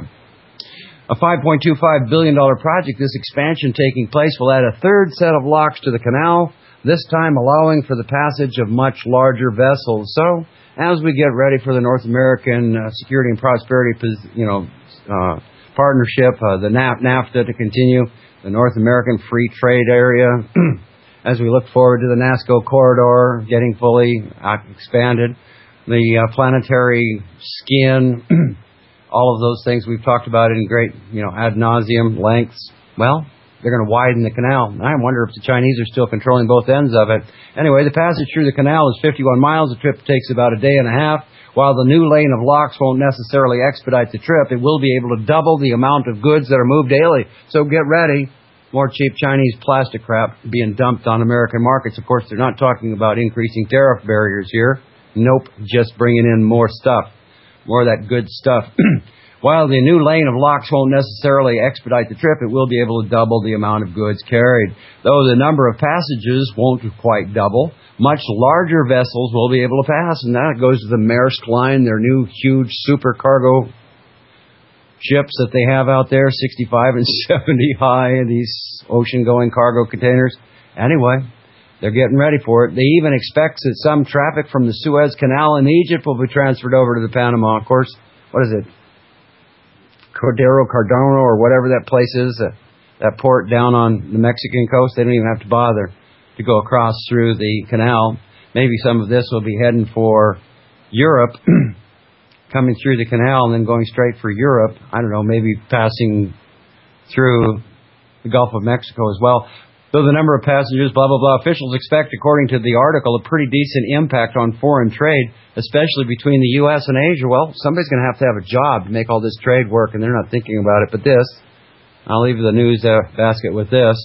A five point two five billion dollars project, this expansion taking place will add a third set of locks to the canal, this time allowing for the passage of much larger vessels. So, as we get ready for the North American uh, Security and Prosperity, you know, uh, partnership, uh, the NAFTA to continue, the North American Free Trade Area, as we look forward to the NASCO corridor getting fully uh, expanded, the uh, planetary skin, all of those things we've talked about in great, you know, ad nauseum lengths. Well, they're going to widen the canal. I wonder if the Chinese are still controlling both ends of it. Anyway, the passage through the canal is fifty-one miles. The trip takes about a day and a half. While the new lane of locks won't necessarily expedite the trip, it will be able to double the amount of goods that are moved daily. So get ready. More cheap Chinese plastic crap being dumped on American markets. Of course, they're not talking about increasing tariff barriers here. Nope, just bringing in more stuff. More of that good stuff. While the new lane of locks won't necessarily expedite the trip, it will be able to double the amount of goods carried. Though the number of passages won't quite double, much larger vessels will be able to pass, and that goes to the Maersk Line, their new huge super cargo ships that they have out there, sixty-five and seventy high, these ocean-going cargo containers. Anyway, they're getting ready for it. They even expect that some traffic from the Suez Canal in Egypt will be transferred over to the Panama. Of course, what is it? Cordero Cardano or whatever that place is, uh, that port down on the Mexican coast. They don't even have to bother to go across through the canal. Maybe some of this will be heading for Europe, coming through the canal and then going straight for Europe. I don't know, maybe passing through the Gulf of Mexico as well. Though the number of passengers, blah, blah, blah, officials expect, according to the article, a pretty decent impact on foreign trade, especially between the U S and Asia. Well, somebody's going to have to have a job to make all this trade work, and they're not thinking about it. But this, I'll leave the news uh, basket with this.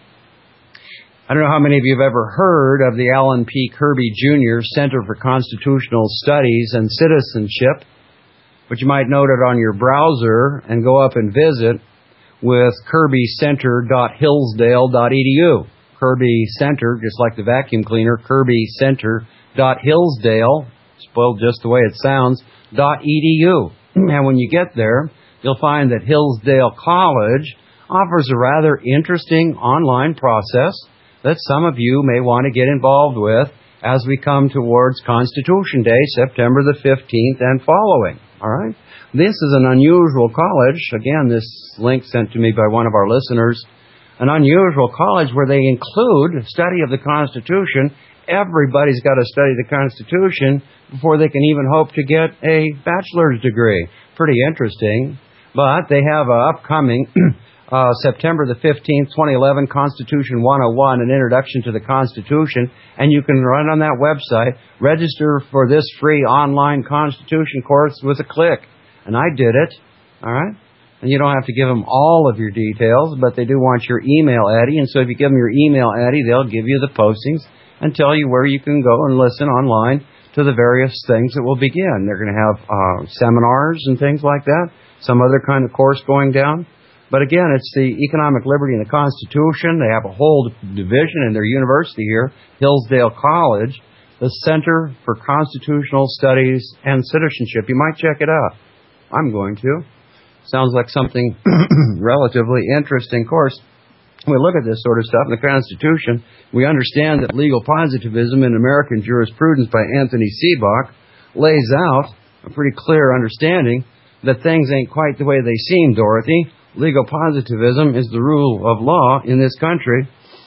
I don't know how many of you have ever heard of the Alan P. Kirby Junior Center for Constitutional Studies and Citizenship, but you might note it on your browser and go up and visit with kirby center dot hillsdale dot e d u. Kirby Center, just like the vacuum cleaner, kirby center dot hillsdale, spelled just the way it sounds, dot e d u. And when you get there, you'll find that Hillsdale College offers a rather interesting online process that some of you may want to get involved with as we come towards Constitution Day, September the fifteenth and following. All right? This is an unusual college. Again, this link sent to me by one of our listeners. An unusual college where they include study of the Constitution. Everybody's got to study the Constitution before they can even hope to get a bachelor's degree. Pretty interesting. But they have an upcoming uh, September the fifteenth, twenty eleven, Constitution one oh one, an introduction to the Constitution. And you can run on that website, register for this free online Constitution course with a click. And I did it, all right? And you don't have to give them all of your details, but they do want your email, Eddie. And so if you give them your email, Eddie, they'll give you the postings and tell you where you can go and listen online to the various things that will begin. They're going to have uh, seminars and things like that, some other kind of course going down. But again, it's the economic liberty and the Constitution. They have a whole division in their university here, Hillsdale College, the Center for Constitutional Studies and Citizenship. You might check it out. I'm going to. Sounds like something relatively interesting. Of course, when we look at this sort of stuff in the Constitution, we understand that legal positivism in American jurisprudence by Anthony Seebach lays out a pretty clear understanding that things ain't quite the way they seem, Dorothy. Legal positivism is the rule of law in this country.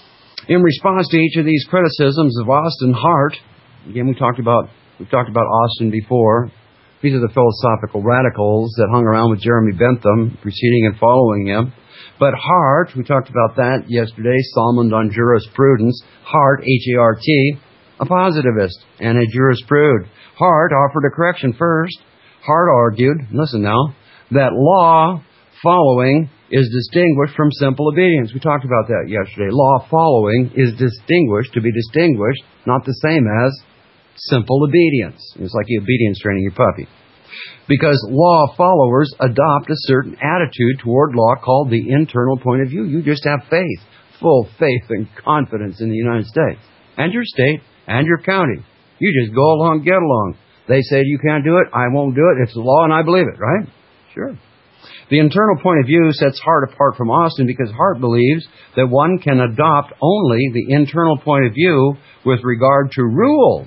In response to each of these criticisms of Austin Hart, again, we talked about we've talked about Austin before. These are the philosophical radicals that hung around with Jeremy Bentham, preceding and following him. But Hart, we talked about that yesterday, Salmond on jurisprudence. Hart, H A R T, a positivist and a jurisprude. Hart offered a correction first. Hart argued, listen now, that law following is distinguished from simple obedience. We talked about that yesterday. Law following is distinguished, to be distinguished, not the same as simple obedience. It's like the obedience training your puppy. Because law followers adopt a certain attitude toward law called the internal point of view. You just have faith, full faith and confidence in the United States and your state and your county. You just go along, get along. They say you can't do it, I won't do it. It's the law and I believe it, right? Sure. The internal point of view sets Hart apart from Austin because Hart believes that one can adopt only the internal point of view with regard to rules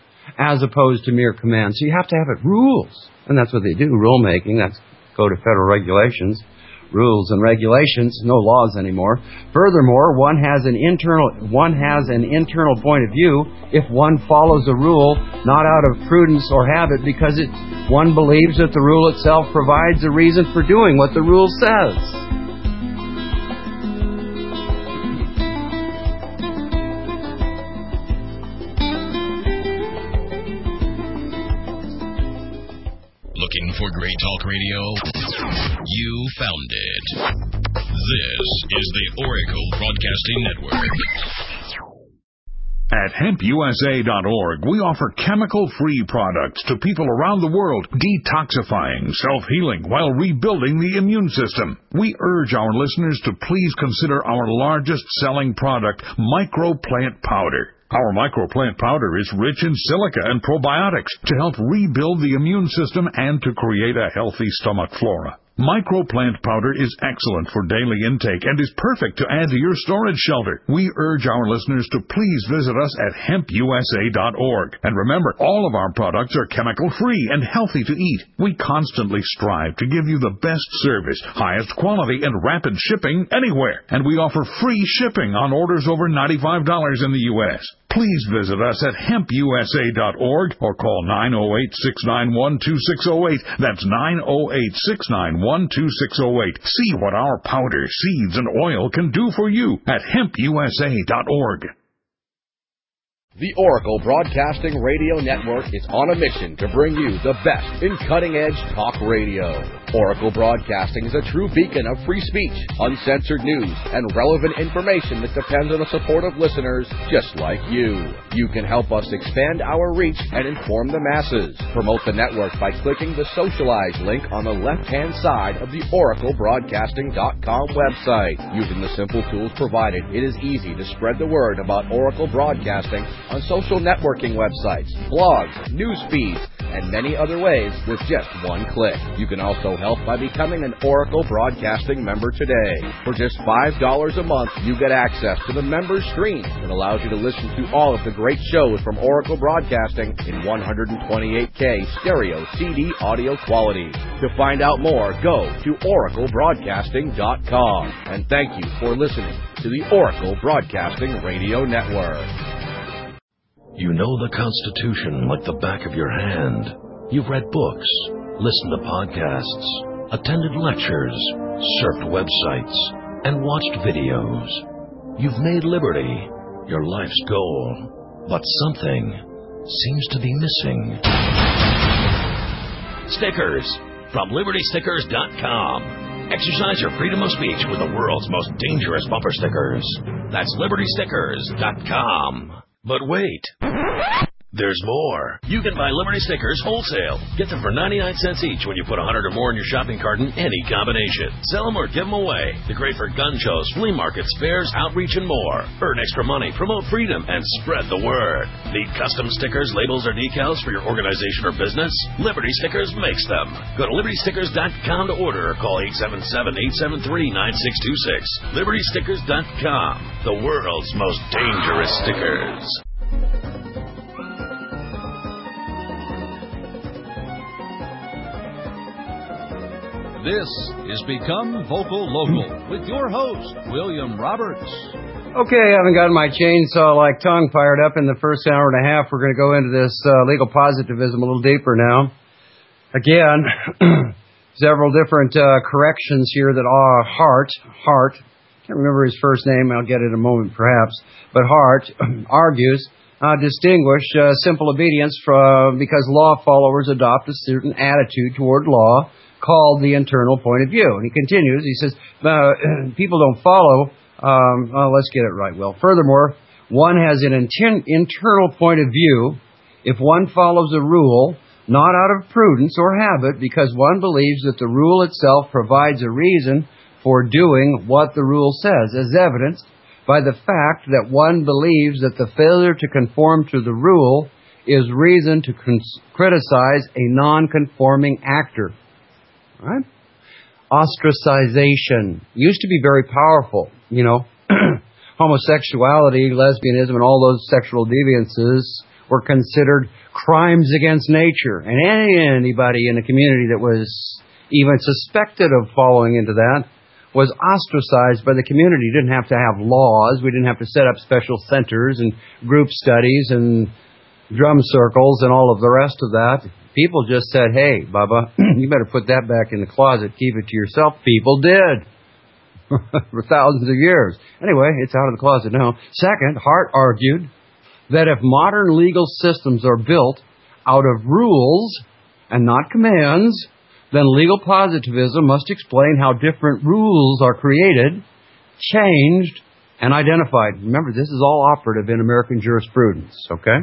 as opposed to mere commands. So you have to have it rules. And that's what they do, rulemaking. That's Code of Federal Regulations. rules and regulations, no laws anymore. Furthermore, one has an internal one has an internal point of view if one follows a rule not out of prudence or habit because it one believes that the rule itself provides a reason for doing what the rule says. Looking for great talk radio? You found it. This is the Oracle Broadcasting Network. At hemp U S A dot org, we offer chemical-free products to people around the world, detoxifying, self-healing, while rebuilding the immune system. We urge our listeners to please consider our largest-selling product, Microplant Powder. Our microplant powder is rich in silica and probiotics to help rebuild the immune system and to create a healthy stomach flora. Microplant powder is excellent for daily intake and is perfect to add to your storage shelter. We urge our listeners to please visit us at hemp U S A dot org. And remember, all of our products are chemical-free and healthy to eat. We constantly strive to give you the best service, highest quality, and rapid shipping anywhere. And we offer free shipping on orders over ninety-five dollars in the U S Please visit us at hemp U S A dot org or call nine oh eight, six nine one, two six oh eight. That's nine oh eight, six nine one, two six oh eight. See what our powder, seeds, and oil can do for you at hemp U S A dot org. The Oracle Broadcasting Radio Network is on a mission to bring you the best in cutting-edge talk radio. Oracle Broadcasting is a true beacon of free speech, uncensored news, and relevant information that depends on the support of listeners just like you. You can help us expand our reach and inform the masses. Promote the network by clicking the Socialize link on the left-hand side of the oracle broadcasting dot com website. Using the simple tools provided, it is easy to spread the word about Oracle Broadcasting on social networking websites, blogs, news feeds, and many other ways with just one click. You can also help by becoming an Oracle Broadcasting member today. For just five dollars a month, you get access to the member stream that allows you to listen to all of the great shows from Oracle Broadcasting in one twenty-eight K stereo C D audio quality. To find out more, go to oracle broadcasting dot com. And thank you for listening to the Oracle Broadcasting Radio Network. You know the Constitution like the back of your hand. You've read books, listened to podcasts, attended lectures, surfed websites, and watched videos. You've made liberty your life's goal, but something seems to be missing. Stickers from liberty stickers dot com. Exercise your freedom of speech with the world's most dangerous bumper stickers. That's liberty stickers dot com. But wait, there's more. You can buy Liberty stickers wholesale. Get them for ninety-nine cents each when you put one hundred or more in your shopping cart in any combination. Sell them or give them away. They're great for gun shows, flea markets, fairs, outreach, and more. Earn extra money, promote freedom, and spread the word. Need custom stickers, labels, or decals for your organization or business? Liberty Stickers makes them. Go to liberty stickers dot com to order or call eight seven seven, eight seven three, nine six two six. liberty stickers dot com, the world's most dangerous stickers. This is Become Vocal Local with your host, William Roberts. Okay, I haven't gotten my chainsaw-like tongue fired up in the first hour and a half. We're going to go into this uh, legal positivism a little deeper now. Again, several different uh, corrections here that are Hart, Hart, can't remember his first name, I'll get it in a moment perhaps, but Hart argues, uh, distinguish uh, simple obedience from because law followers adopt a certain attitude toward law, called the internal point of view. And he continues, he says, uh, people don't follow, um, oh, let's get it right, Will. Furthermore, one has an inten- internal point of view if one follows a rule, not out of prudence or habit, because one believes that the rule itself provides a reason for doing what the rule says, as evidenced by the fact that one believes that the failure to conform to the rule is reason to cons- criticize a non-conforming actor. Right? Ostracization used to be very powerful, you know. Homosexuality, lesbianism, and all those sexual deviances were considered crimes against nature. And any, anybody in the community that was even suspected of falling into that was ostracized by the community. You didn't have to have laws. We didn't have to set up special centers and group studies and drum circles and all of the rest of that. People just said, hey, Bubba, you better put that back in the closet. Keep it to yourself. People did for thousands of years. Anyway, it's out of the closet now. Second, Hart argued that if modern legal systems are built out of rules and not commands, then legal positivism must explain how different rules are created, changed, and identified. Remember, this is all operative in American jurisprudence, okay?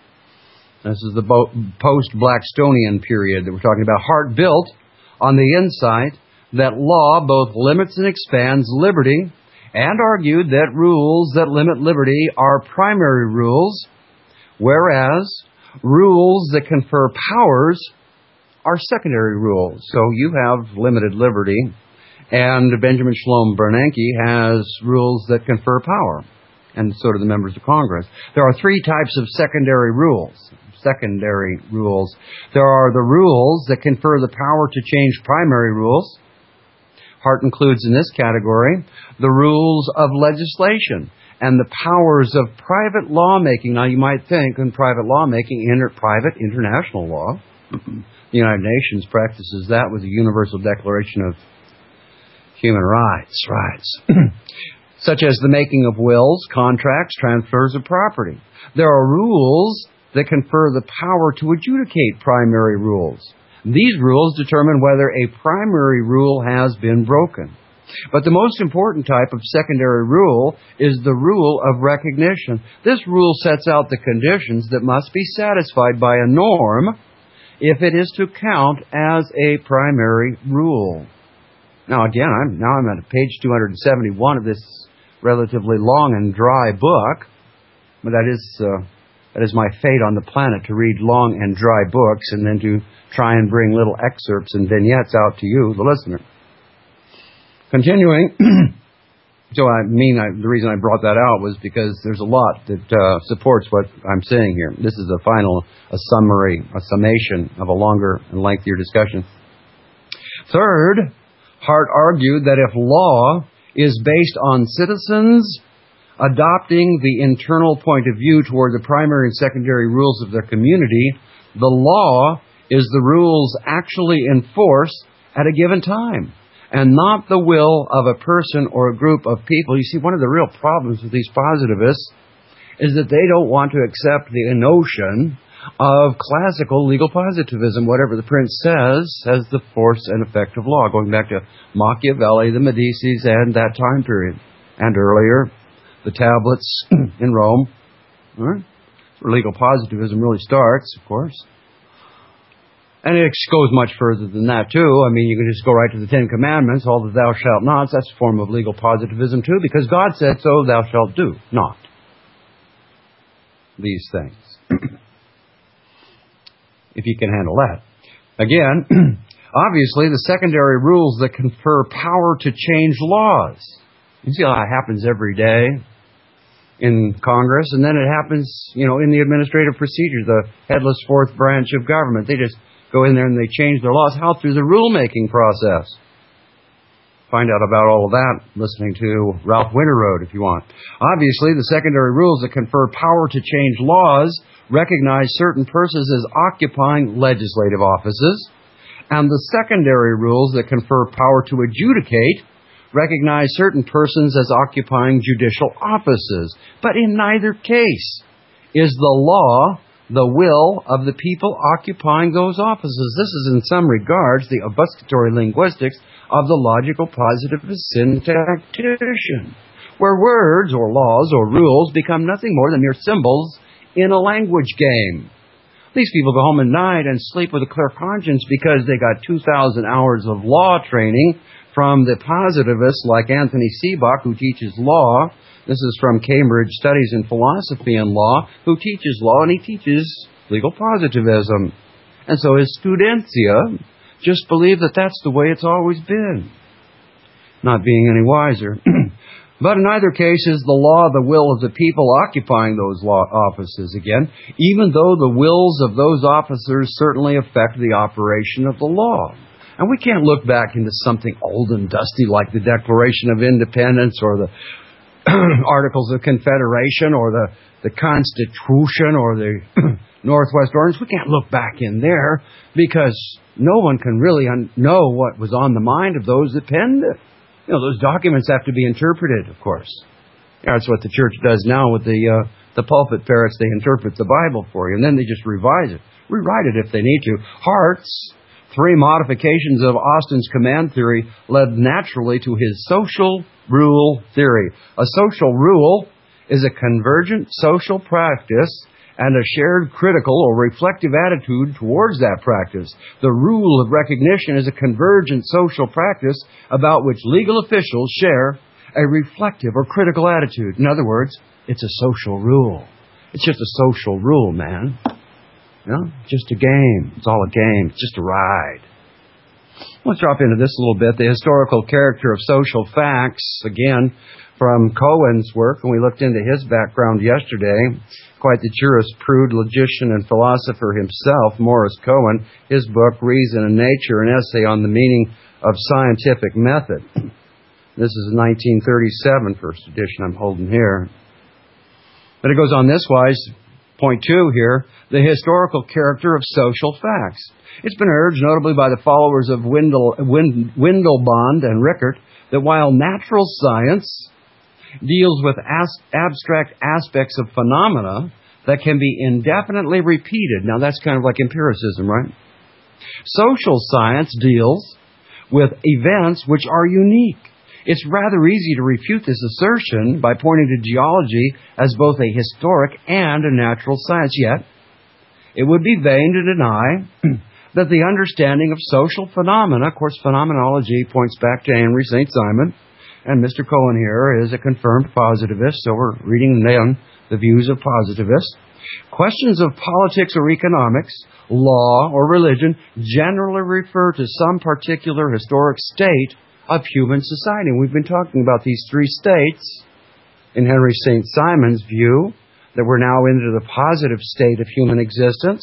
This is the bo- post-Blackstonian period that we're talking about. Hart built on the insight that law both limits and expands liberty, and argued that rules that limit liberty are primary rules, whereas rules that confer powers are secondary rules. So you have limited liberty, and Benjamin Shalom Bernanke has rules that confer power, and so do the members of Congress. There are three types of secondary rules. Secondary rules. There are the rules that confer the power to change primary rules. Hart includes in this category the rules of legislation and the powers of private lawmaking. Now, you might think in private lawmaking, inter- private international law. The United Nations practices that with the Universal Declaration of Human Rights, rights, such as the making of wills, contracts, transfers of property. There are rules that confer the power to adjudicate primary rules. These rules determine whether a primary rule has been broken. But the most important type of secondary rule is the rule of recognition. This rule sets out the conditions that must be satisfied by a norm if it is to count as a primary rule. Now again, I'm, now I'm at page two hundred seventy-one of this relatively long and dry book, but that is uh, that is my fate on the planet, to read long and dry books and then to try and bring little excerpts and vignettes out to you, the listener. Continuing, so I mean, I, the reason I brought that out was because there's a lot that uh, supports what I'm saying here. This is a final, a summary, a summation of a longer and lengthier discussion. Third, Hart argued that if law is based on citizens adopting the internal point of view toward the primary and secondary rules of their community, the law is the rules actually enforced at a given time, and not the will of a person or a group of people. You see, one of the real problems with these positivists is that they don't want to accept the notion of classical legal positivism. Whatever the prince says has the force and effect of law, going back to Machiavelli, the Medicis, and that time period. And earlier, the tablets in Rome. Right? Where legal positivism really starts, of course. And it goes much further than that, too. I mean, you can just go right to the Ten Commandments, all the thou shalt nots. That's a form of legal positivism, too, because God said so, thou shalt do not these things. If you can handle that. Again, obviously, the secondary rules that confer power to change laws. You see how it happens every day in Congress, and then it happens, you know, in the administrative procedure, the headless fourth branch of government. They just go in there and they change their laws. How? Through the rulemaking process. Find out about all of that listening to Ralph Winterroad if you want. Obviously, the secondary rules that confer power to change laws recognize certain persons as occupying legislative offices, and the secondary rules that confer power to adjudicate recognize certain persons as occupying judicial offices. But in neither case is the law the will of the people occupying those offices. This is in some regards the obfuscatory linguistics of the logical positivist syntactician, where words or laws or rules become nothing more than mere symbols in a language game. These people go home at night and sleep with a clear conscience because they got two thousand hours of law training from the positivists like Anthony Seebach, who teaches law. This is from Cambridge Studies in Philosophy and Law, who teaches law, and he teaches legal positivism. And so his studentia just believe that that's the way it's always been, not being any wiser. But in either case is the law the will of the people occupying those law offices again, even though the wills of those officers certainly affect the operation of the law. And we can't look back into something old and dusty like the Declaration of Independence or the Articles of Confederation or the, the Constitution or the Northwest Ordinance. We can't look back in there because no one can really un- know what was on the mind of those that penned it. You know, those documents have to be interpreted, of course. Yeah, that's what the church does now with the uh, the pulpit parrots. They interpret the Bible for you, and then they just revise it. Rewrite it if they need to. Hart's three modifications of Austin's command theory led naturally to his social rule theory. A social rule is a convergent social practice and a shared critical or reflective attitude towards that practice. The rule of recognition is a convergent social practice about which legal officials share a reflective or critical attitude. In other words, it's a social rule. It's just a social rule, man. You know, just a game. It's all a game. It's just a ride. Let's drop into this a little bit. The historical character of social facts, again, from Cohen's work, and we looked into his background yesterday. Quite the jurisprud, logician, and philosopher himself, Morris Cohen. His book, Reason and Nature, an essay on the meaning of scientific method. This is a nineteen thirty-seven first edition I'm holding here. But it goes on this wise. Point two here, the historical character of social facts. It's been urged, notably by the followers of Windle, Wind, Windelband and Rickert, that while natural science deals with as, abstract aspects of phenomena that can be indefinitely repeated, now that's kind of like empiricism, right? Social science deals with events which are unique. It's rather easy to refute this assertion by pointing to geology as both a historic and a natural science. Yet, it would be vain to deny that the understanding of social phenomena, of course, phenomenology points back to Henry Saint Simon, and Mister Cohen here is a confirmed positivist, so we're reading down the views of positivists. Questions of politics or economics, law or religion generally refer to some particular historic state of human society. And we've been talking about these three states in Henry Saint Simon's view, that we're now into the positive state of human existence.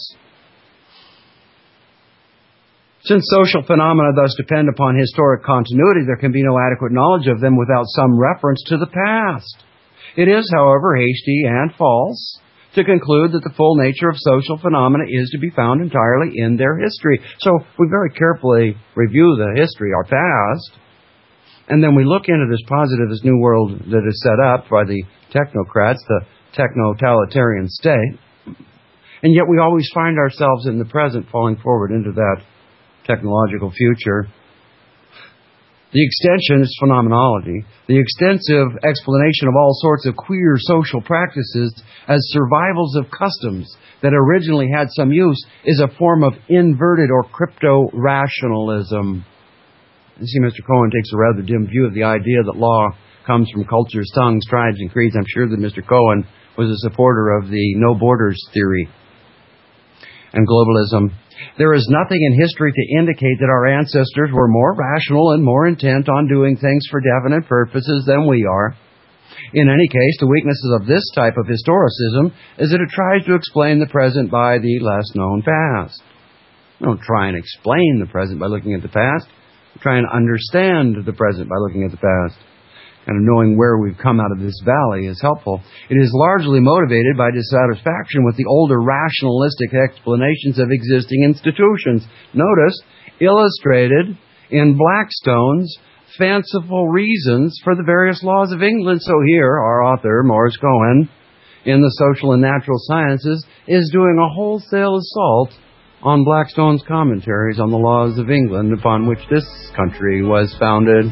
Since social phenomena thus depend upon historic continuity, there can be no adequate knowledge of them without some reference to the past. It is, however, hasty and false to conclude that the full nature of social phenomena is to be found entirely in their history. So we very carefully review the history, our past, and then we look into this positivist new world that is set up by the technocrats, the techno-totalitarian state, and yet we always find ourselves in the present falling forward into that technological future. The extension is phenomenology. The extensive explanation of all sorts of queer social practices as survivals of customs that originally had some use is a form of inverted or crypto-rationalism. You see, Mister Cohen takes a rather dim view of the idea that law comes from cultures, tongues, tribes, and creeds. I'm sure that Mister Cohen was a supporter of the no borders theory and globalism. There is nothing in history to indicate that our ancestors were more rational and more intent on doing things for definite purposes than we are. In any case, the weaknesses of this type of historicism is that it tries to explain the present by the less known past. Don't try and explain the present by looking at the past. Try and understand the present by looking at the past. And knowing where we've come out of this valley is helpful. It is largely motivated by dissatisfaction with the older rationalistic explanations of existing institutions. Notice, illustrated in Blackstone's fanciful reasons for the various laws of England. So here, our author, Morris Cohen, in the Social and Natural Sciences, is doing a wholesale assault on Blackstone's commentaries on the laws of England upon which this country was founded.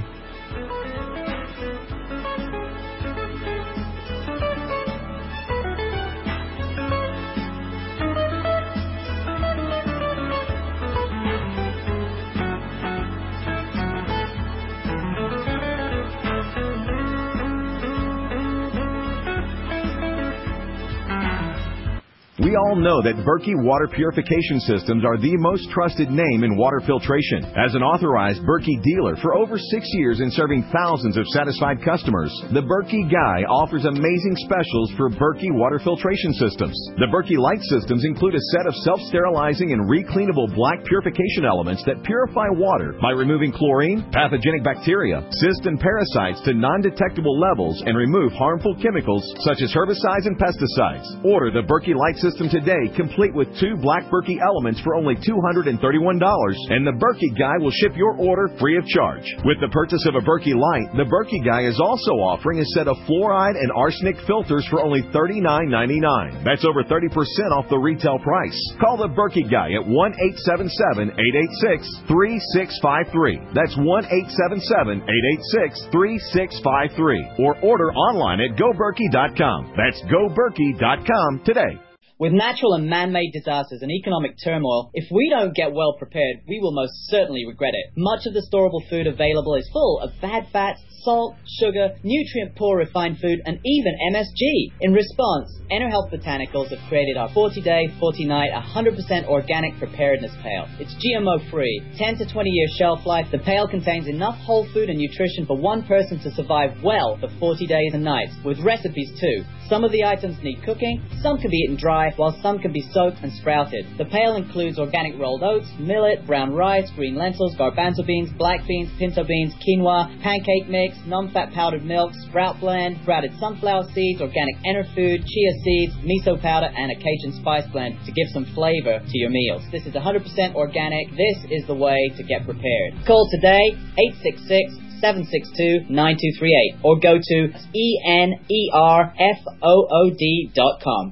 We all know that Berkey water purification systems are the most trusted name in water filtration. As an authorized Berkey dealer for over six years and serving thousands of satisfied customers, the Berkey Guy offers amazing specials for Berkey water filtration systems. The Berkey Light systems include a set of self-sterilizing and recleanable black purification elements that purify water by removing chlorine, pathogenic bacteria, cysts, and parasites to non-detectable levels and remove harmful chemicals such as herbicides and pesticides. Order the Berkey Light system today, complete with two black Berkey elements for only two hundred thirty-one dollars, and the Berkey Guy will ship your order free of charge. With the purchase of a Berkey Light, the Berkey Guy is also offering a set of fluoride and arsenic filters for only thirty-nine ninety-nine. That's over thirty percent off the retail price. Call the Berkey Guy at one eight seven seven, eight eight six, three six five three. That's one eight seven seven, eight eight six, three six five three. Or order online at go berkey dot com. That's go berkey dot com today. With natural and man-made disasters and economic turmoil, if we don't get well prepared, we will most certainly regret it. Much of the storable food available is full of bad fats, salt, sugar, nutrient-poor refined food, and even M S G. In response, EnerHealth Botanicals have created our forty-day, forty-night, one hundred percent organic preparedness pail. It's G M O-free, ten to twenty year shelf life. The pail contains enough whole food and nutrition for one person to survive well for forty days and nights, with recipes too. Some of the items need cooking, some can be eaten dry, while some can be soaked and sprouted. The pail includes organic rolled oats, millet, brown rice, green lentils, garbanzo beans, black beans, pinto beans, quinoa, pancake mix, non-fat powdered milk, sprout blend, sprouted sunflower seeds, organic Enerfood, chia seeds, miso powder, and a Cajun spice blend to give some flavor to your meals. This is one hundred percent organic. This is the way to get prepared. Call today, eight six six, seven six two, nine two three eight, or go to E N E R F O O D dot com.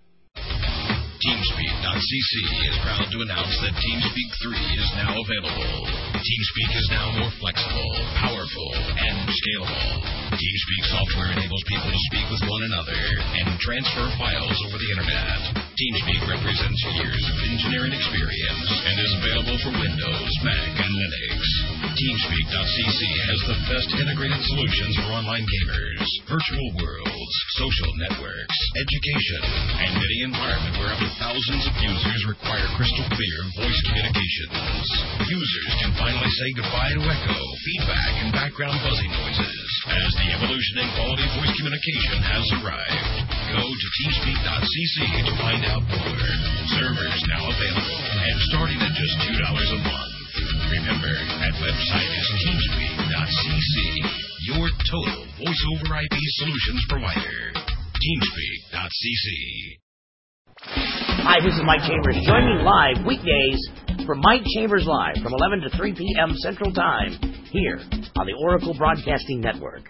TeamSpeak dot C C is proud to announce that TeamSpeak three is now available. TeamSpeak is now more flexible, powerful, and scalable. TeamSpeak software enables people to speak with one another and transfer files over the internet. TeamSpeak represents years of engineering experience and is available for Windows, Mac, and Linux. TeamSpeak dot C C has the best integrated solutions for online gamers, virtual worlds, social networks, education, and any environment where up to thousands of users require crystal clear voice communications. Users can finally say goodbye to echo, feedback, and background buzzing noises as the evolution in quality voice communication has arrived. Go to TeamSpeak dot C C to find out more. Servers now available and starting at just two dollars a month. Remember, that website is TeamSpeak dot C C, your total voice over I P solutions provider. TeamSpeak dot C C. Hi, this is Mike Chambers. Join me live weekdays for Mike Chambers Live from eleven to three p.m. Central Time here on the Oracle Broadcasting Network.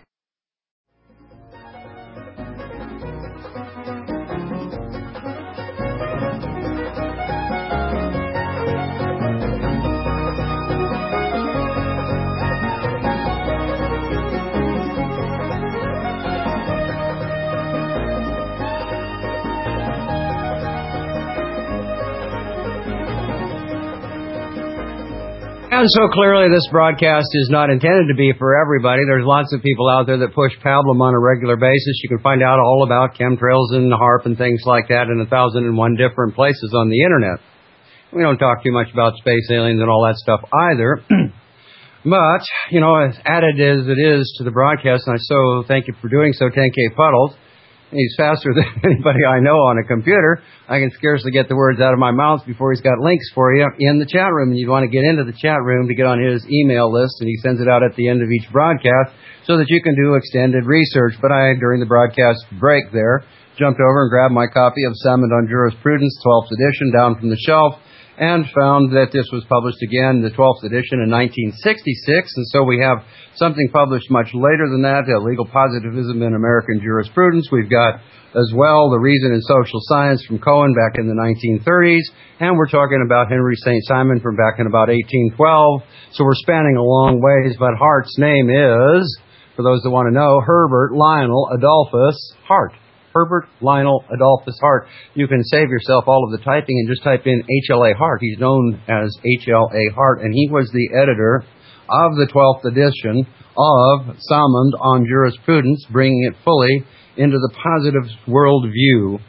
And so clearly this broadcast is not intended to be for everybody. There's lots of people out there that push pablum on a regular basis. You can find out all about chemtrails and HAARP and things like that in a thousand and one different places on the Internet. We don't talk too much about space aliens and all that stuff either. But, you know, as added as it is to the broadcast, and I so thank you for doing so, ten K Puddles. He's faster than anybody I know on a computer. I can scarcely get the words out of my mouth before he's got links for you in the chat room. And you want to get into the chat room to get on his email list, and he sends it out at the end of each broadcast so that you can do extended research. But I, during the broadcast break there, jumped over and grabbed my copy of Summit on Jurisprudence, twelfth edition, down from the shelf, and found that this was published again, the twelfth edition, in nineteen sixty-six. And so we have something published much later than that, uh, Legal Positivism in American Jurisprudence. We've got as well The Reason in Social Science from Cohen back in the nineteen thirties. And we're talking about Henry Saint Simon from back in about eighteen twelve. So we're spanning a long ways, but Hart's name is, for those that want to know, Herbert Lionel Adolphus Hart. Herbert Lionel Adolphus Hart. You can save yourself all of the typing and just type in H L A Hart. He's known as H L A Hart, and he was the editor of the twelfth edition of Salmond on Jurisprudence, bringing it fully into the positive world view.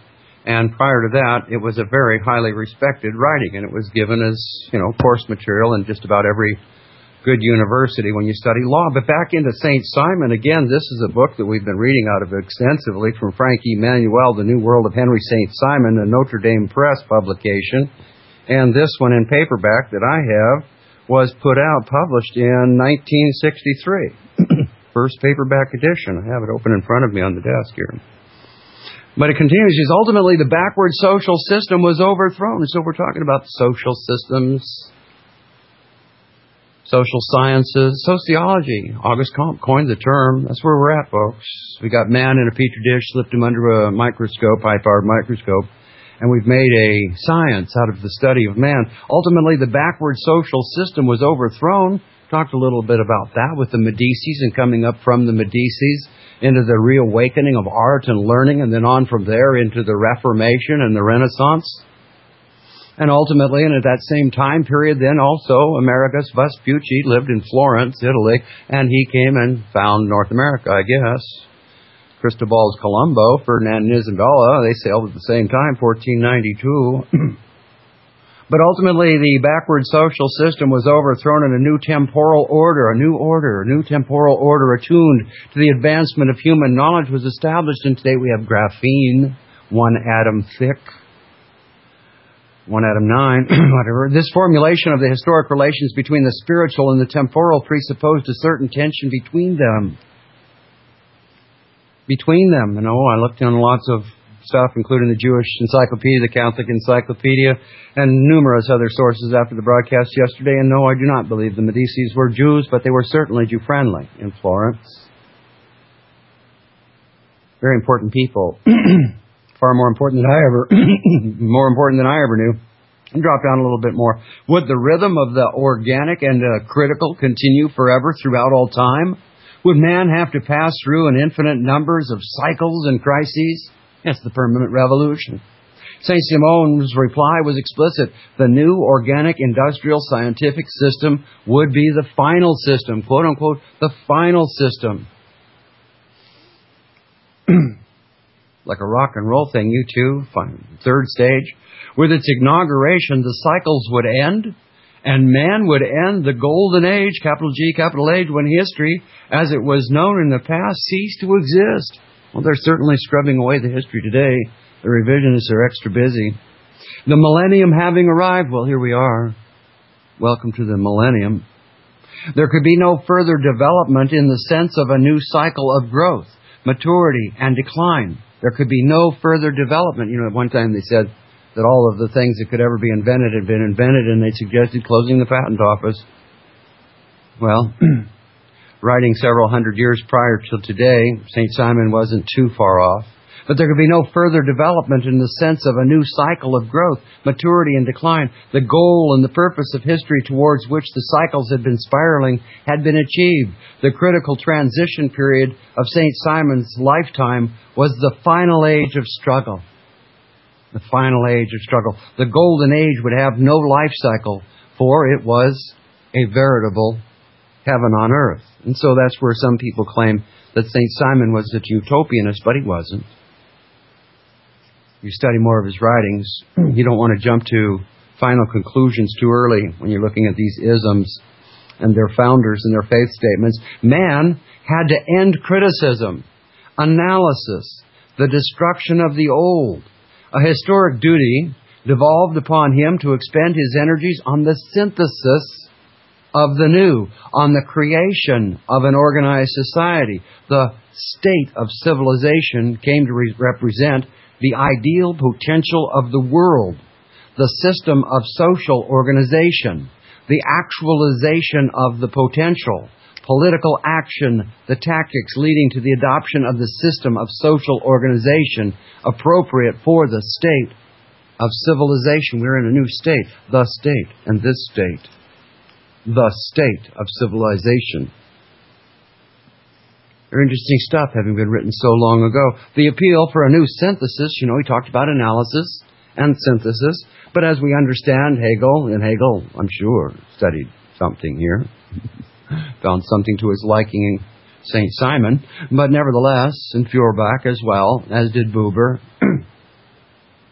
And prior to that, it was a very highly respected writing, and it was given as, you know, course material in just about every good university when you study law. But back into Saint Simon, again, this is a book that we've been reading out of extensively from Frank Emmanuel, The New World of Henry Saint Simon, a Notre Dame Press publication. And this one in paperback that I have was put out, published in nineteen sixty-three. First paperback edition. I have it open in front of me on the desk here. But it continues, says, ultimately the backward social system was overthrown. So we're talking about social systems, social sciences, sociology. Auguste Comte coined the term. That's where we're at, folks. We got man in a petri dish, slipped him under a microscope, high-powered microscope, and we've made a science out of the study of man. Ultimately, the backward social system was overthrown. Talked a little bit about that with the Medicis and coming up from the Medicis into the reawakening of art and learning, and then on from there into the Reformation and the Renaissance. And ultimately, and at that same time period, then also, Amerigus Vespucci lived in Florence, Italy, and he came and found North America, I guess. Cristobal Colombo, Ferdinand and Isabella, they sailed at the same time, fourteen ninety-two. But ultimately, the backward social system was overthrown and a new temporal order, a new order, a new temporal order attuned to the advancement of human knowledge was established. And today we have graphene, one atom thick, one atom nine, whatever. This formulation of the historic relations between the spiritual and the temporal presupposed a certain tension between them. Between them. You know, I looked on lots of stuff, including the Jewish Encyclopedia, the Catholic Encyclopedia, and numerous other sources after the broadcast yesterday. And no, I do not believe the Medicis were Jews, but they were certainly Jew-friendly in Florence. Very important people. Far more important than I ever, more important than I ever knew. And drop down a little bit more. Would the rhythm of the organic and uh, critical continue forever throughout all time? Would man have to pass through an infinite numbers of cycles and crises? That's the permanent revolution. Saint Simon's reply was explicit. The new organic, industrial, scientific system would be the final system, quote unquote, the final system. Like a rock and roll thing, you two, fine. Third stage. With its inauguration, the cycles would end, and man would end the golden age, capital G, capital H, when history, as it was known in the past, ceased to exist. Well, they're certainly scrubbing away the history today. The revisionists are extra busy. The millennium having arrived, well, here we are. Welcome to the millennium. There could be no further development in the sense of a new cycle of growth, maturity, and decline. There could be no further development. You know, at one time they said that all of the things that could ever be invented had been invented, and they suggested closing the patent office. Well, writing several hundred years prior to today, Saint Simon wasn't too far off. But there could be no further development in the sense of a new cycle of growth, maturity, and decline. The goal and the purpose of history towards which the cycles had been spiraling had been achieved. The critical transition period of Saint Simon's lifetime was the final age of struggle. The final age of struggle. The golden age would have no life cycle, for it was a veritable heaven on earth. And so that's where some people claim that Saint Simon was a utopianist, but he wasn't. You study more of his writings, you don't want to jump to final conclusions too early when you're looking at these isms and their founders and their faith statements. Man had to end criticism, analysis, the destruction of the old. A historic duty devolved upon him to expend his energies on the synthesis of the new, on the creation of an organized society. The state of civilization came to re- represent the ideal potential of the world, the system of social organization, the actualization of the potential, political action, the tactics leading to the adoption of the system of social organization appropriate for the state of civilization. We're in a new state, the state, and this state, the state of civilization. Very interesting stuff, having been written so long ago. The appeal for a new synthesis, you know, he talked about analysis and synthesis, but as we understand Hegel, and Hegel, I'm sure, studied something here, found something to his liking in Saint Simon, but nevertheless, in Feuerbach as well, as did Buber,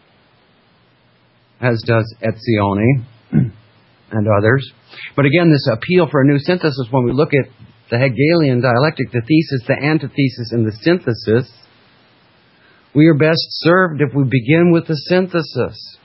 as does Etzioni and others. But again, this appeal for a new synthesis, when we look at the Hegelian dialectic, the thesis, the antithesis, and the synthesis, we are best served if we begin with the synthesis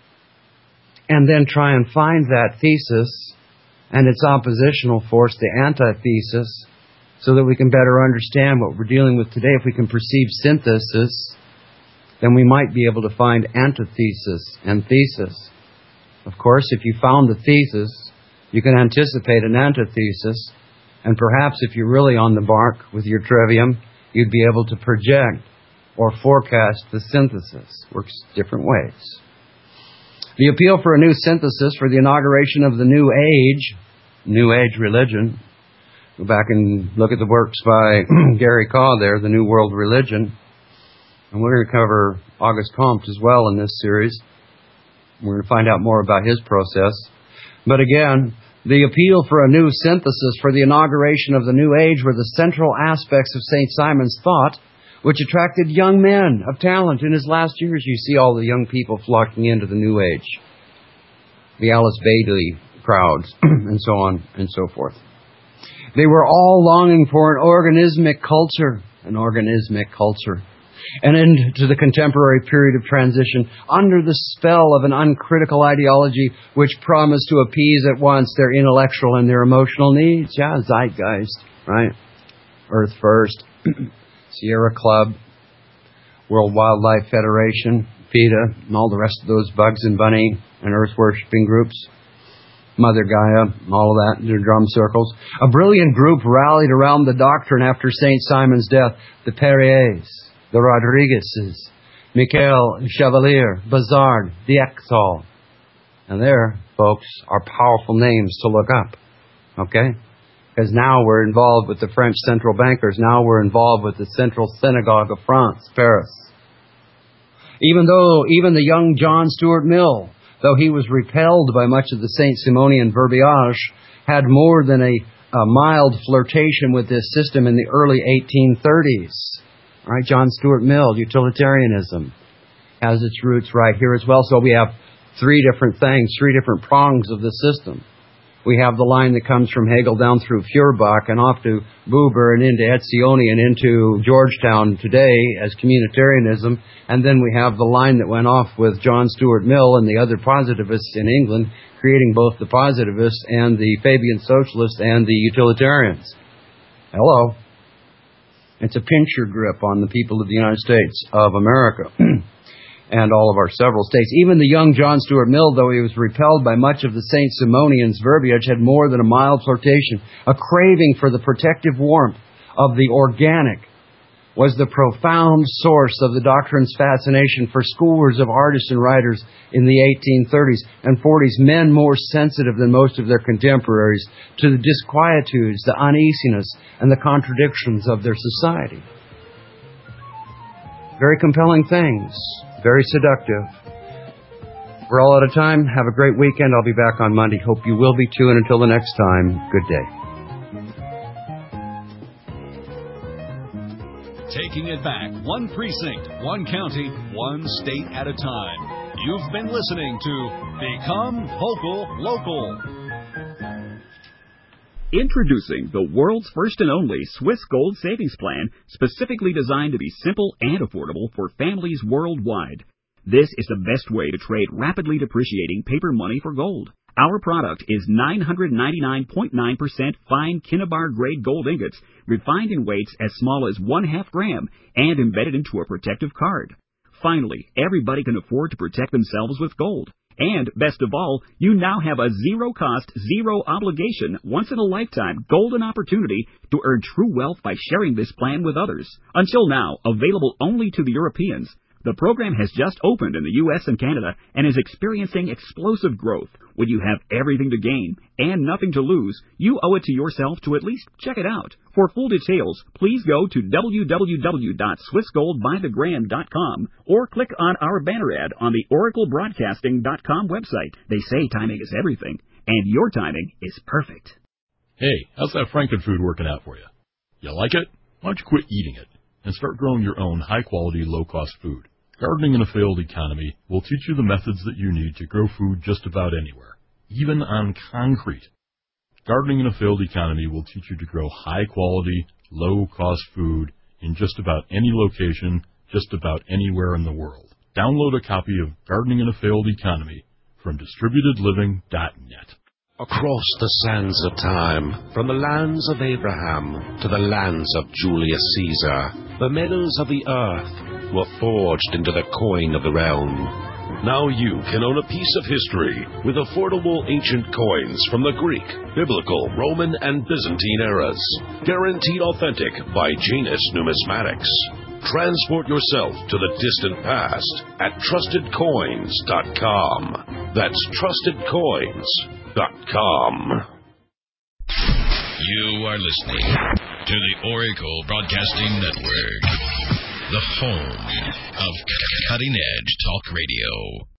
and then try and find that thesis and its oppositional force, the antithesis, so that we can better understand what we're dealing with today. If we can perceive synthesis, then we might be able to find antithesis and thesis. Of course, if you found the thesis, you can anticipate an antithesis, and perhaps if you're really on the mark with your trivium, you'd be able to project or forecast the synthesis. Works different ways. The appeal for a new synthesis for the inauguration of the New Age, New Age religion. Go back and look at the works by Gary Kaw there, The New World Religion. And we're going to cover Auguste Comte as well in this series. We're going to find out more about his process. But again, the appeal for a new synthesis for the inauguration of the New Age were the central aspects of Saint Simon's thought, which attracted young men of talent in his last years. You see all the young people flocking into the New Age, the Alice Bailey crowds, and so on and so forth. They were all longing for an organismic culture, an organismic culture, and into the contemporary period of transition under the spell of an uncritical ideology which promised to appease at once their intellectual and their emotional needs. Yeah, zeitgeist, right? Earth First, Sierra Club, World Wildlife Federation, PETA, and all the rest of those bugs and bunny and earth worshipping groups. Mother Gaia, all of that, their drum circles. A brilliant group rallied around the doctrine after Saint Simon's death. The Perriers, the Rodriguezes, Michael Chevalier, Bazard, the Exal. And there, folks, are powerful names to look up. Okay? Because now we're involved with the French central bankers. Now we're involved with the Central Synagogue of France, Paris. Even though, even the young John Stuart Mill, though he was repelled by much of the Saint Simonian verbiage, had more than a, a mild flirtation with this system in the early eighteen thirties. All right, John Stuart Mill, utilitarianism, has its roots right here as well. So we have three different things, three different prongs of the system. We have the line that comes from Hegel down through Feuerbach and off to Buber and into Etzioni and into Georgetown today as communitarianism. And then we have the line that went off with John Stuart Mill and the other positivists in England, creating both the positivists and the Fabian socialists and the utilitarians. Hello. It's a pincher grip on the people of the United States of America. And all of our several states. Even the young John Stuart Mill, though he was repelled by much of the Saint Simonians' verbiage, had more than a mild flirtation. A craving for the protective warmth of the organic was the profound source of the doctrine's fascination for scores of artists and writers in the eighteen thirties and forties, men more sensitive than most of their contemporaries to the disquietudes, the uneasiness, and the contradictions of their society. Very compelling things. Very seductive. We're all out of time. Have a great weekend. I'll be back on Monday. Hope you will be too. And until the next time, good day. Taking it back, one precinct, one county, one state at a time. You've been listening to Become Vocal Local. Introducing the world's first and only Swiss Gold Savings Plan, specifically designed to be simple and affordable for families worldwide. This is the best way to trade rapidly depreciating paper money for gold. Our product is nine hundred ninety-nine point nine percent fine Kinnabar grade gold ingots, refined in weights as small as one half gram and embedded into a protective card. Finally, everybody can afford to protect themselves with gold. And, best of all, you now have a zero-cost, zero-obligation, once-in-a-lifetime golden opportunity to earn true wealth by sharing this plan with others. Until now, available only to the Europeans, the program has just opened in the U S and Canada and is experiencing explosive growth. When you have everything to gain and nothing to lose, you owe it to yourself to at least check it out. For full details, please go to w w w dot swiss gold by the gram dot com or click on our banner ad on the oracle broadcasting dot com website. They say timing is everything, and your timing is perfect. Hey, how's that Frankenfood working out for you? You like it? Why don't you quit eating it and start growing your own high-quality, low-cost food? Gardening in a Failed Economy will teach you the methods that you need to grow food just about anywhere, even on concrete. Gardening in a Failed Economy will teach you to grow high-quality, low-cost food in just about any location, just about anywhere in the world. Download a copy of Gardening in a Failed Economy from distributed living dot net. Across the sands of time, from the lands of Abraham to the lands of Julius Caesar, the metals of the earth were forged into the coin of the realm. Now you can own a piece of history with affordable ancient coins from the Greek, Biblical, Roman, and Byzantine eras. Guaranteed authentic by Janus Numismatics. Transport yourself to the distant past at trusted coins dot com. That's trusted coins dot com. You are listening to the Oracle Broadcasting Network, the home of cutting-edge talk radio.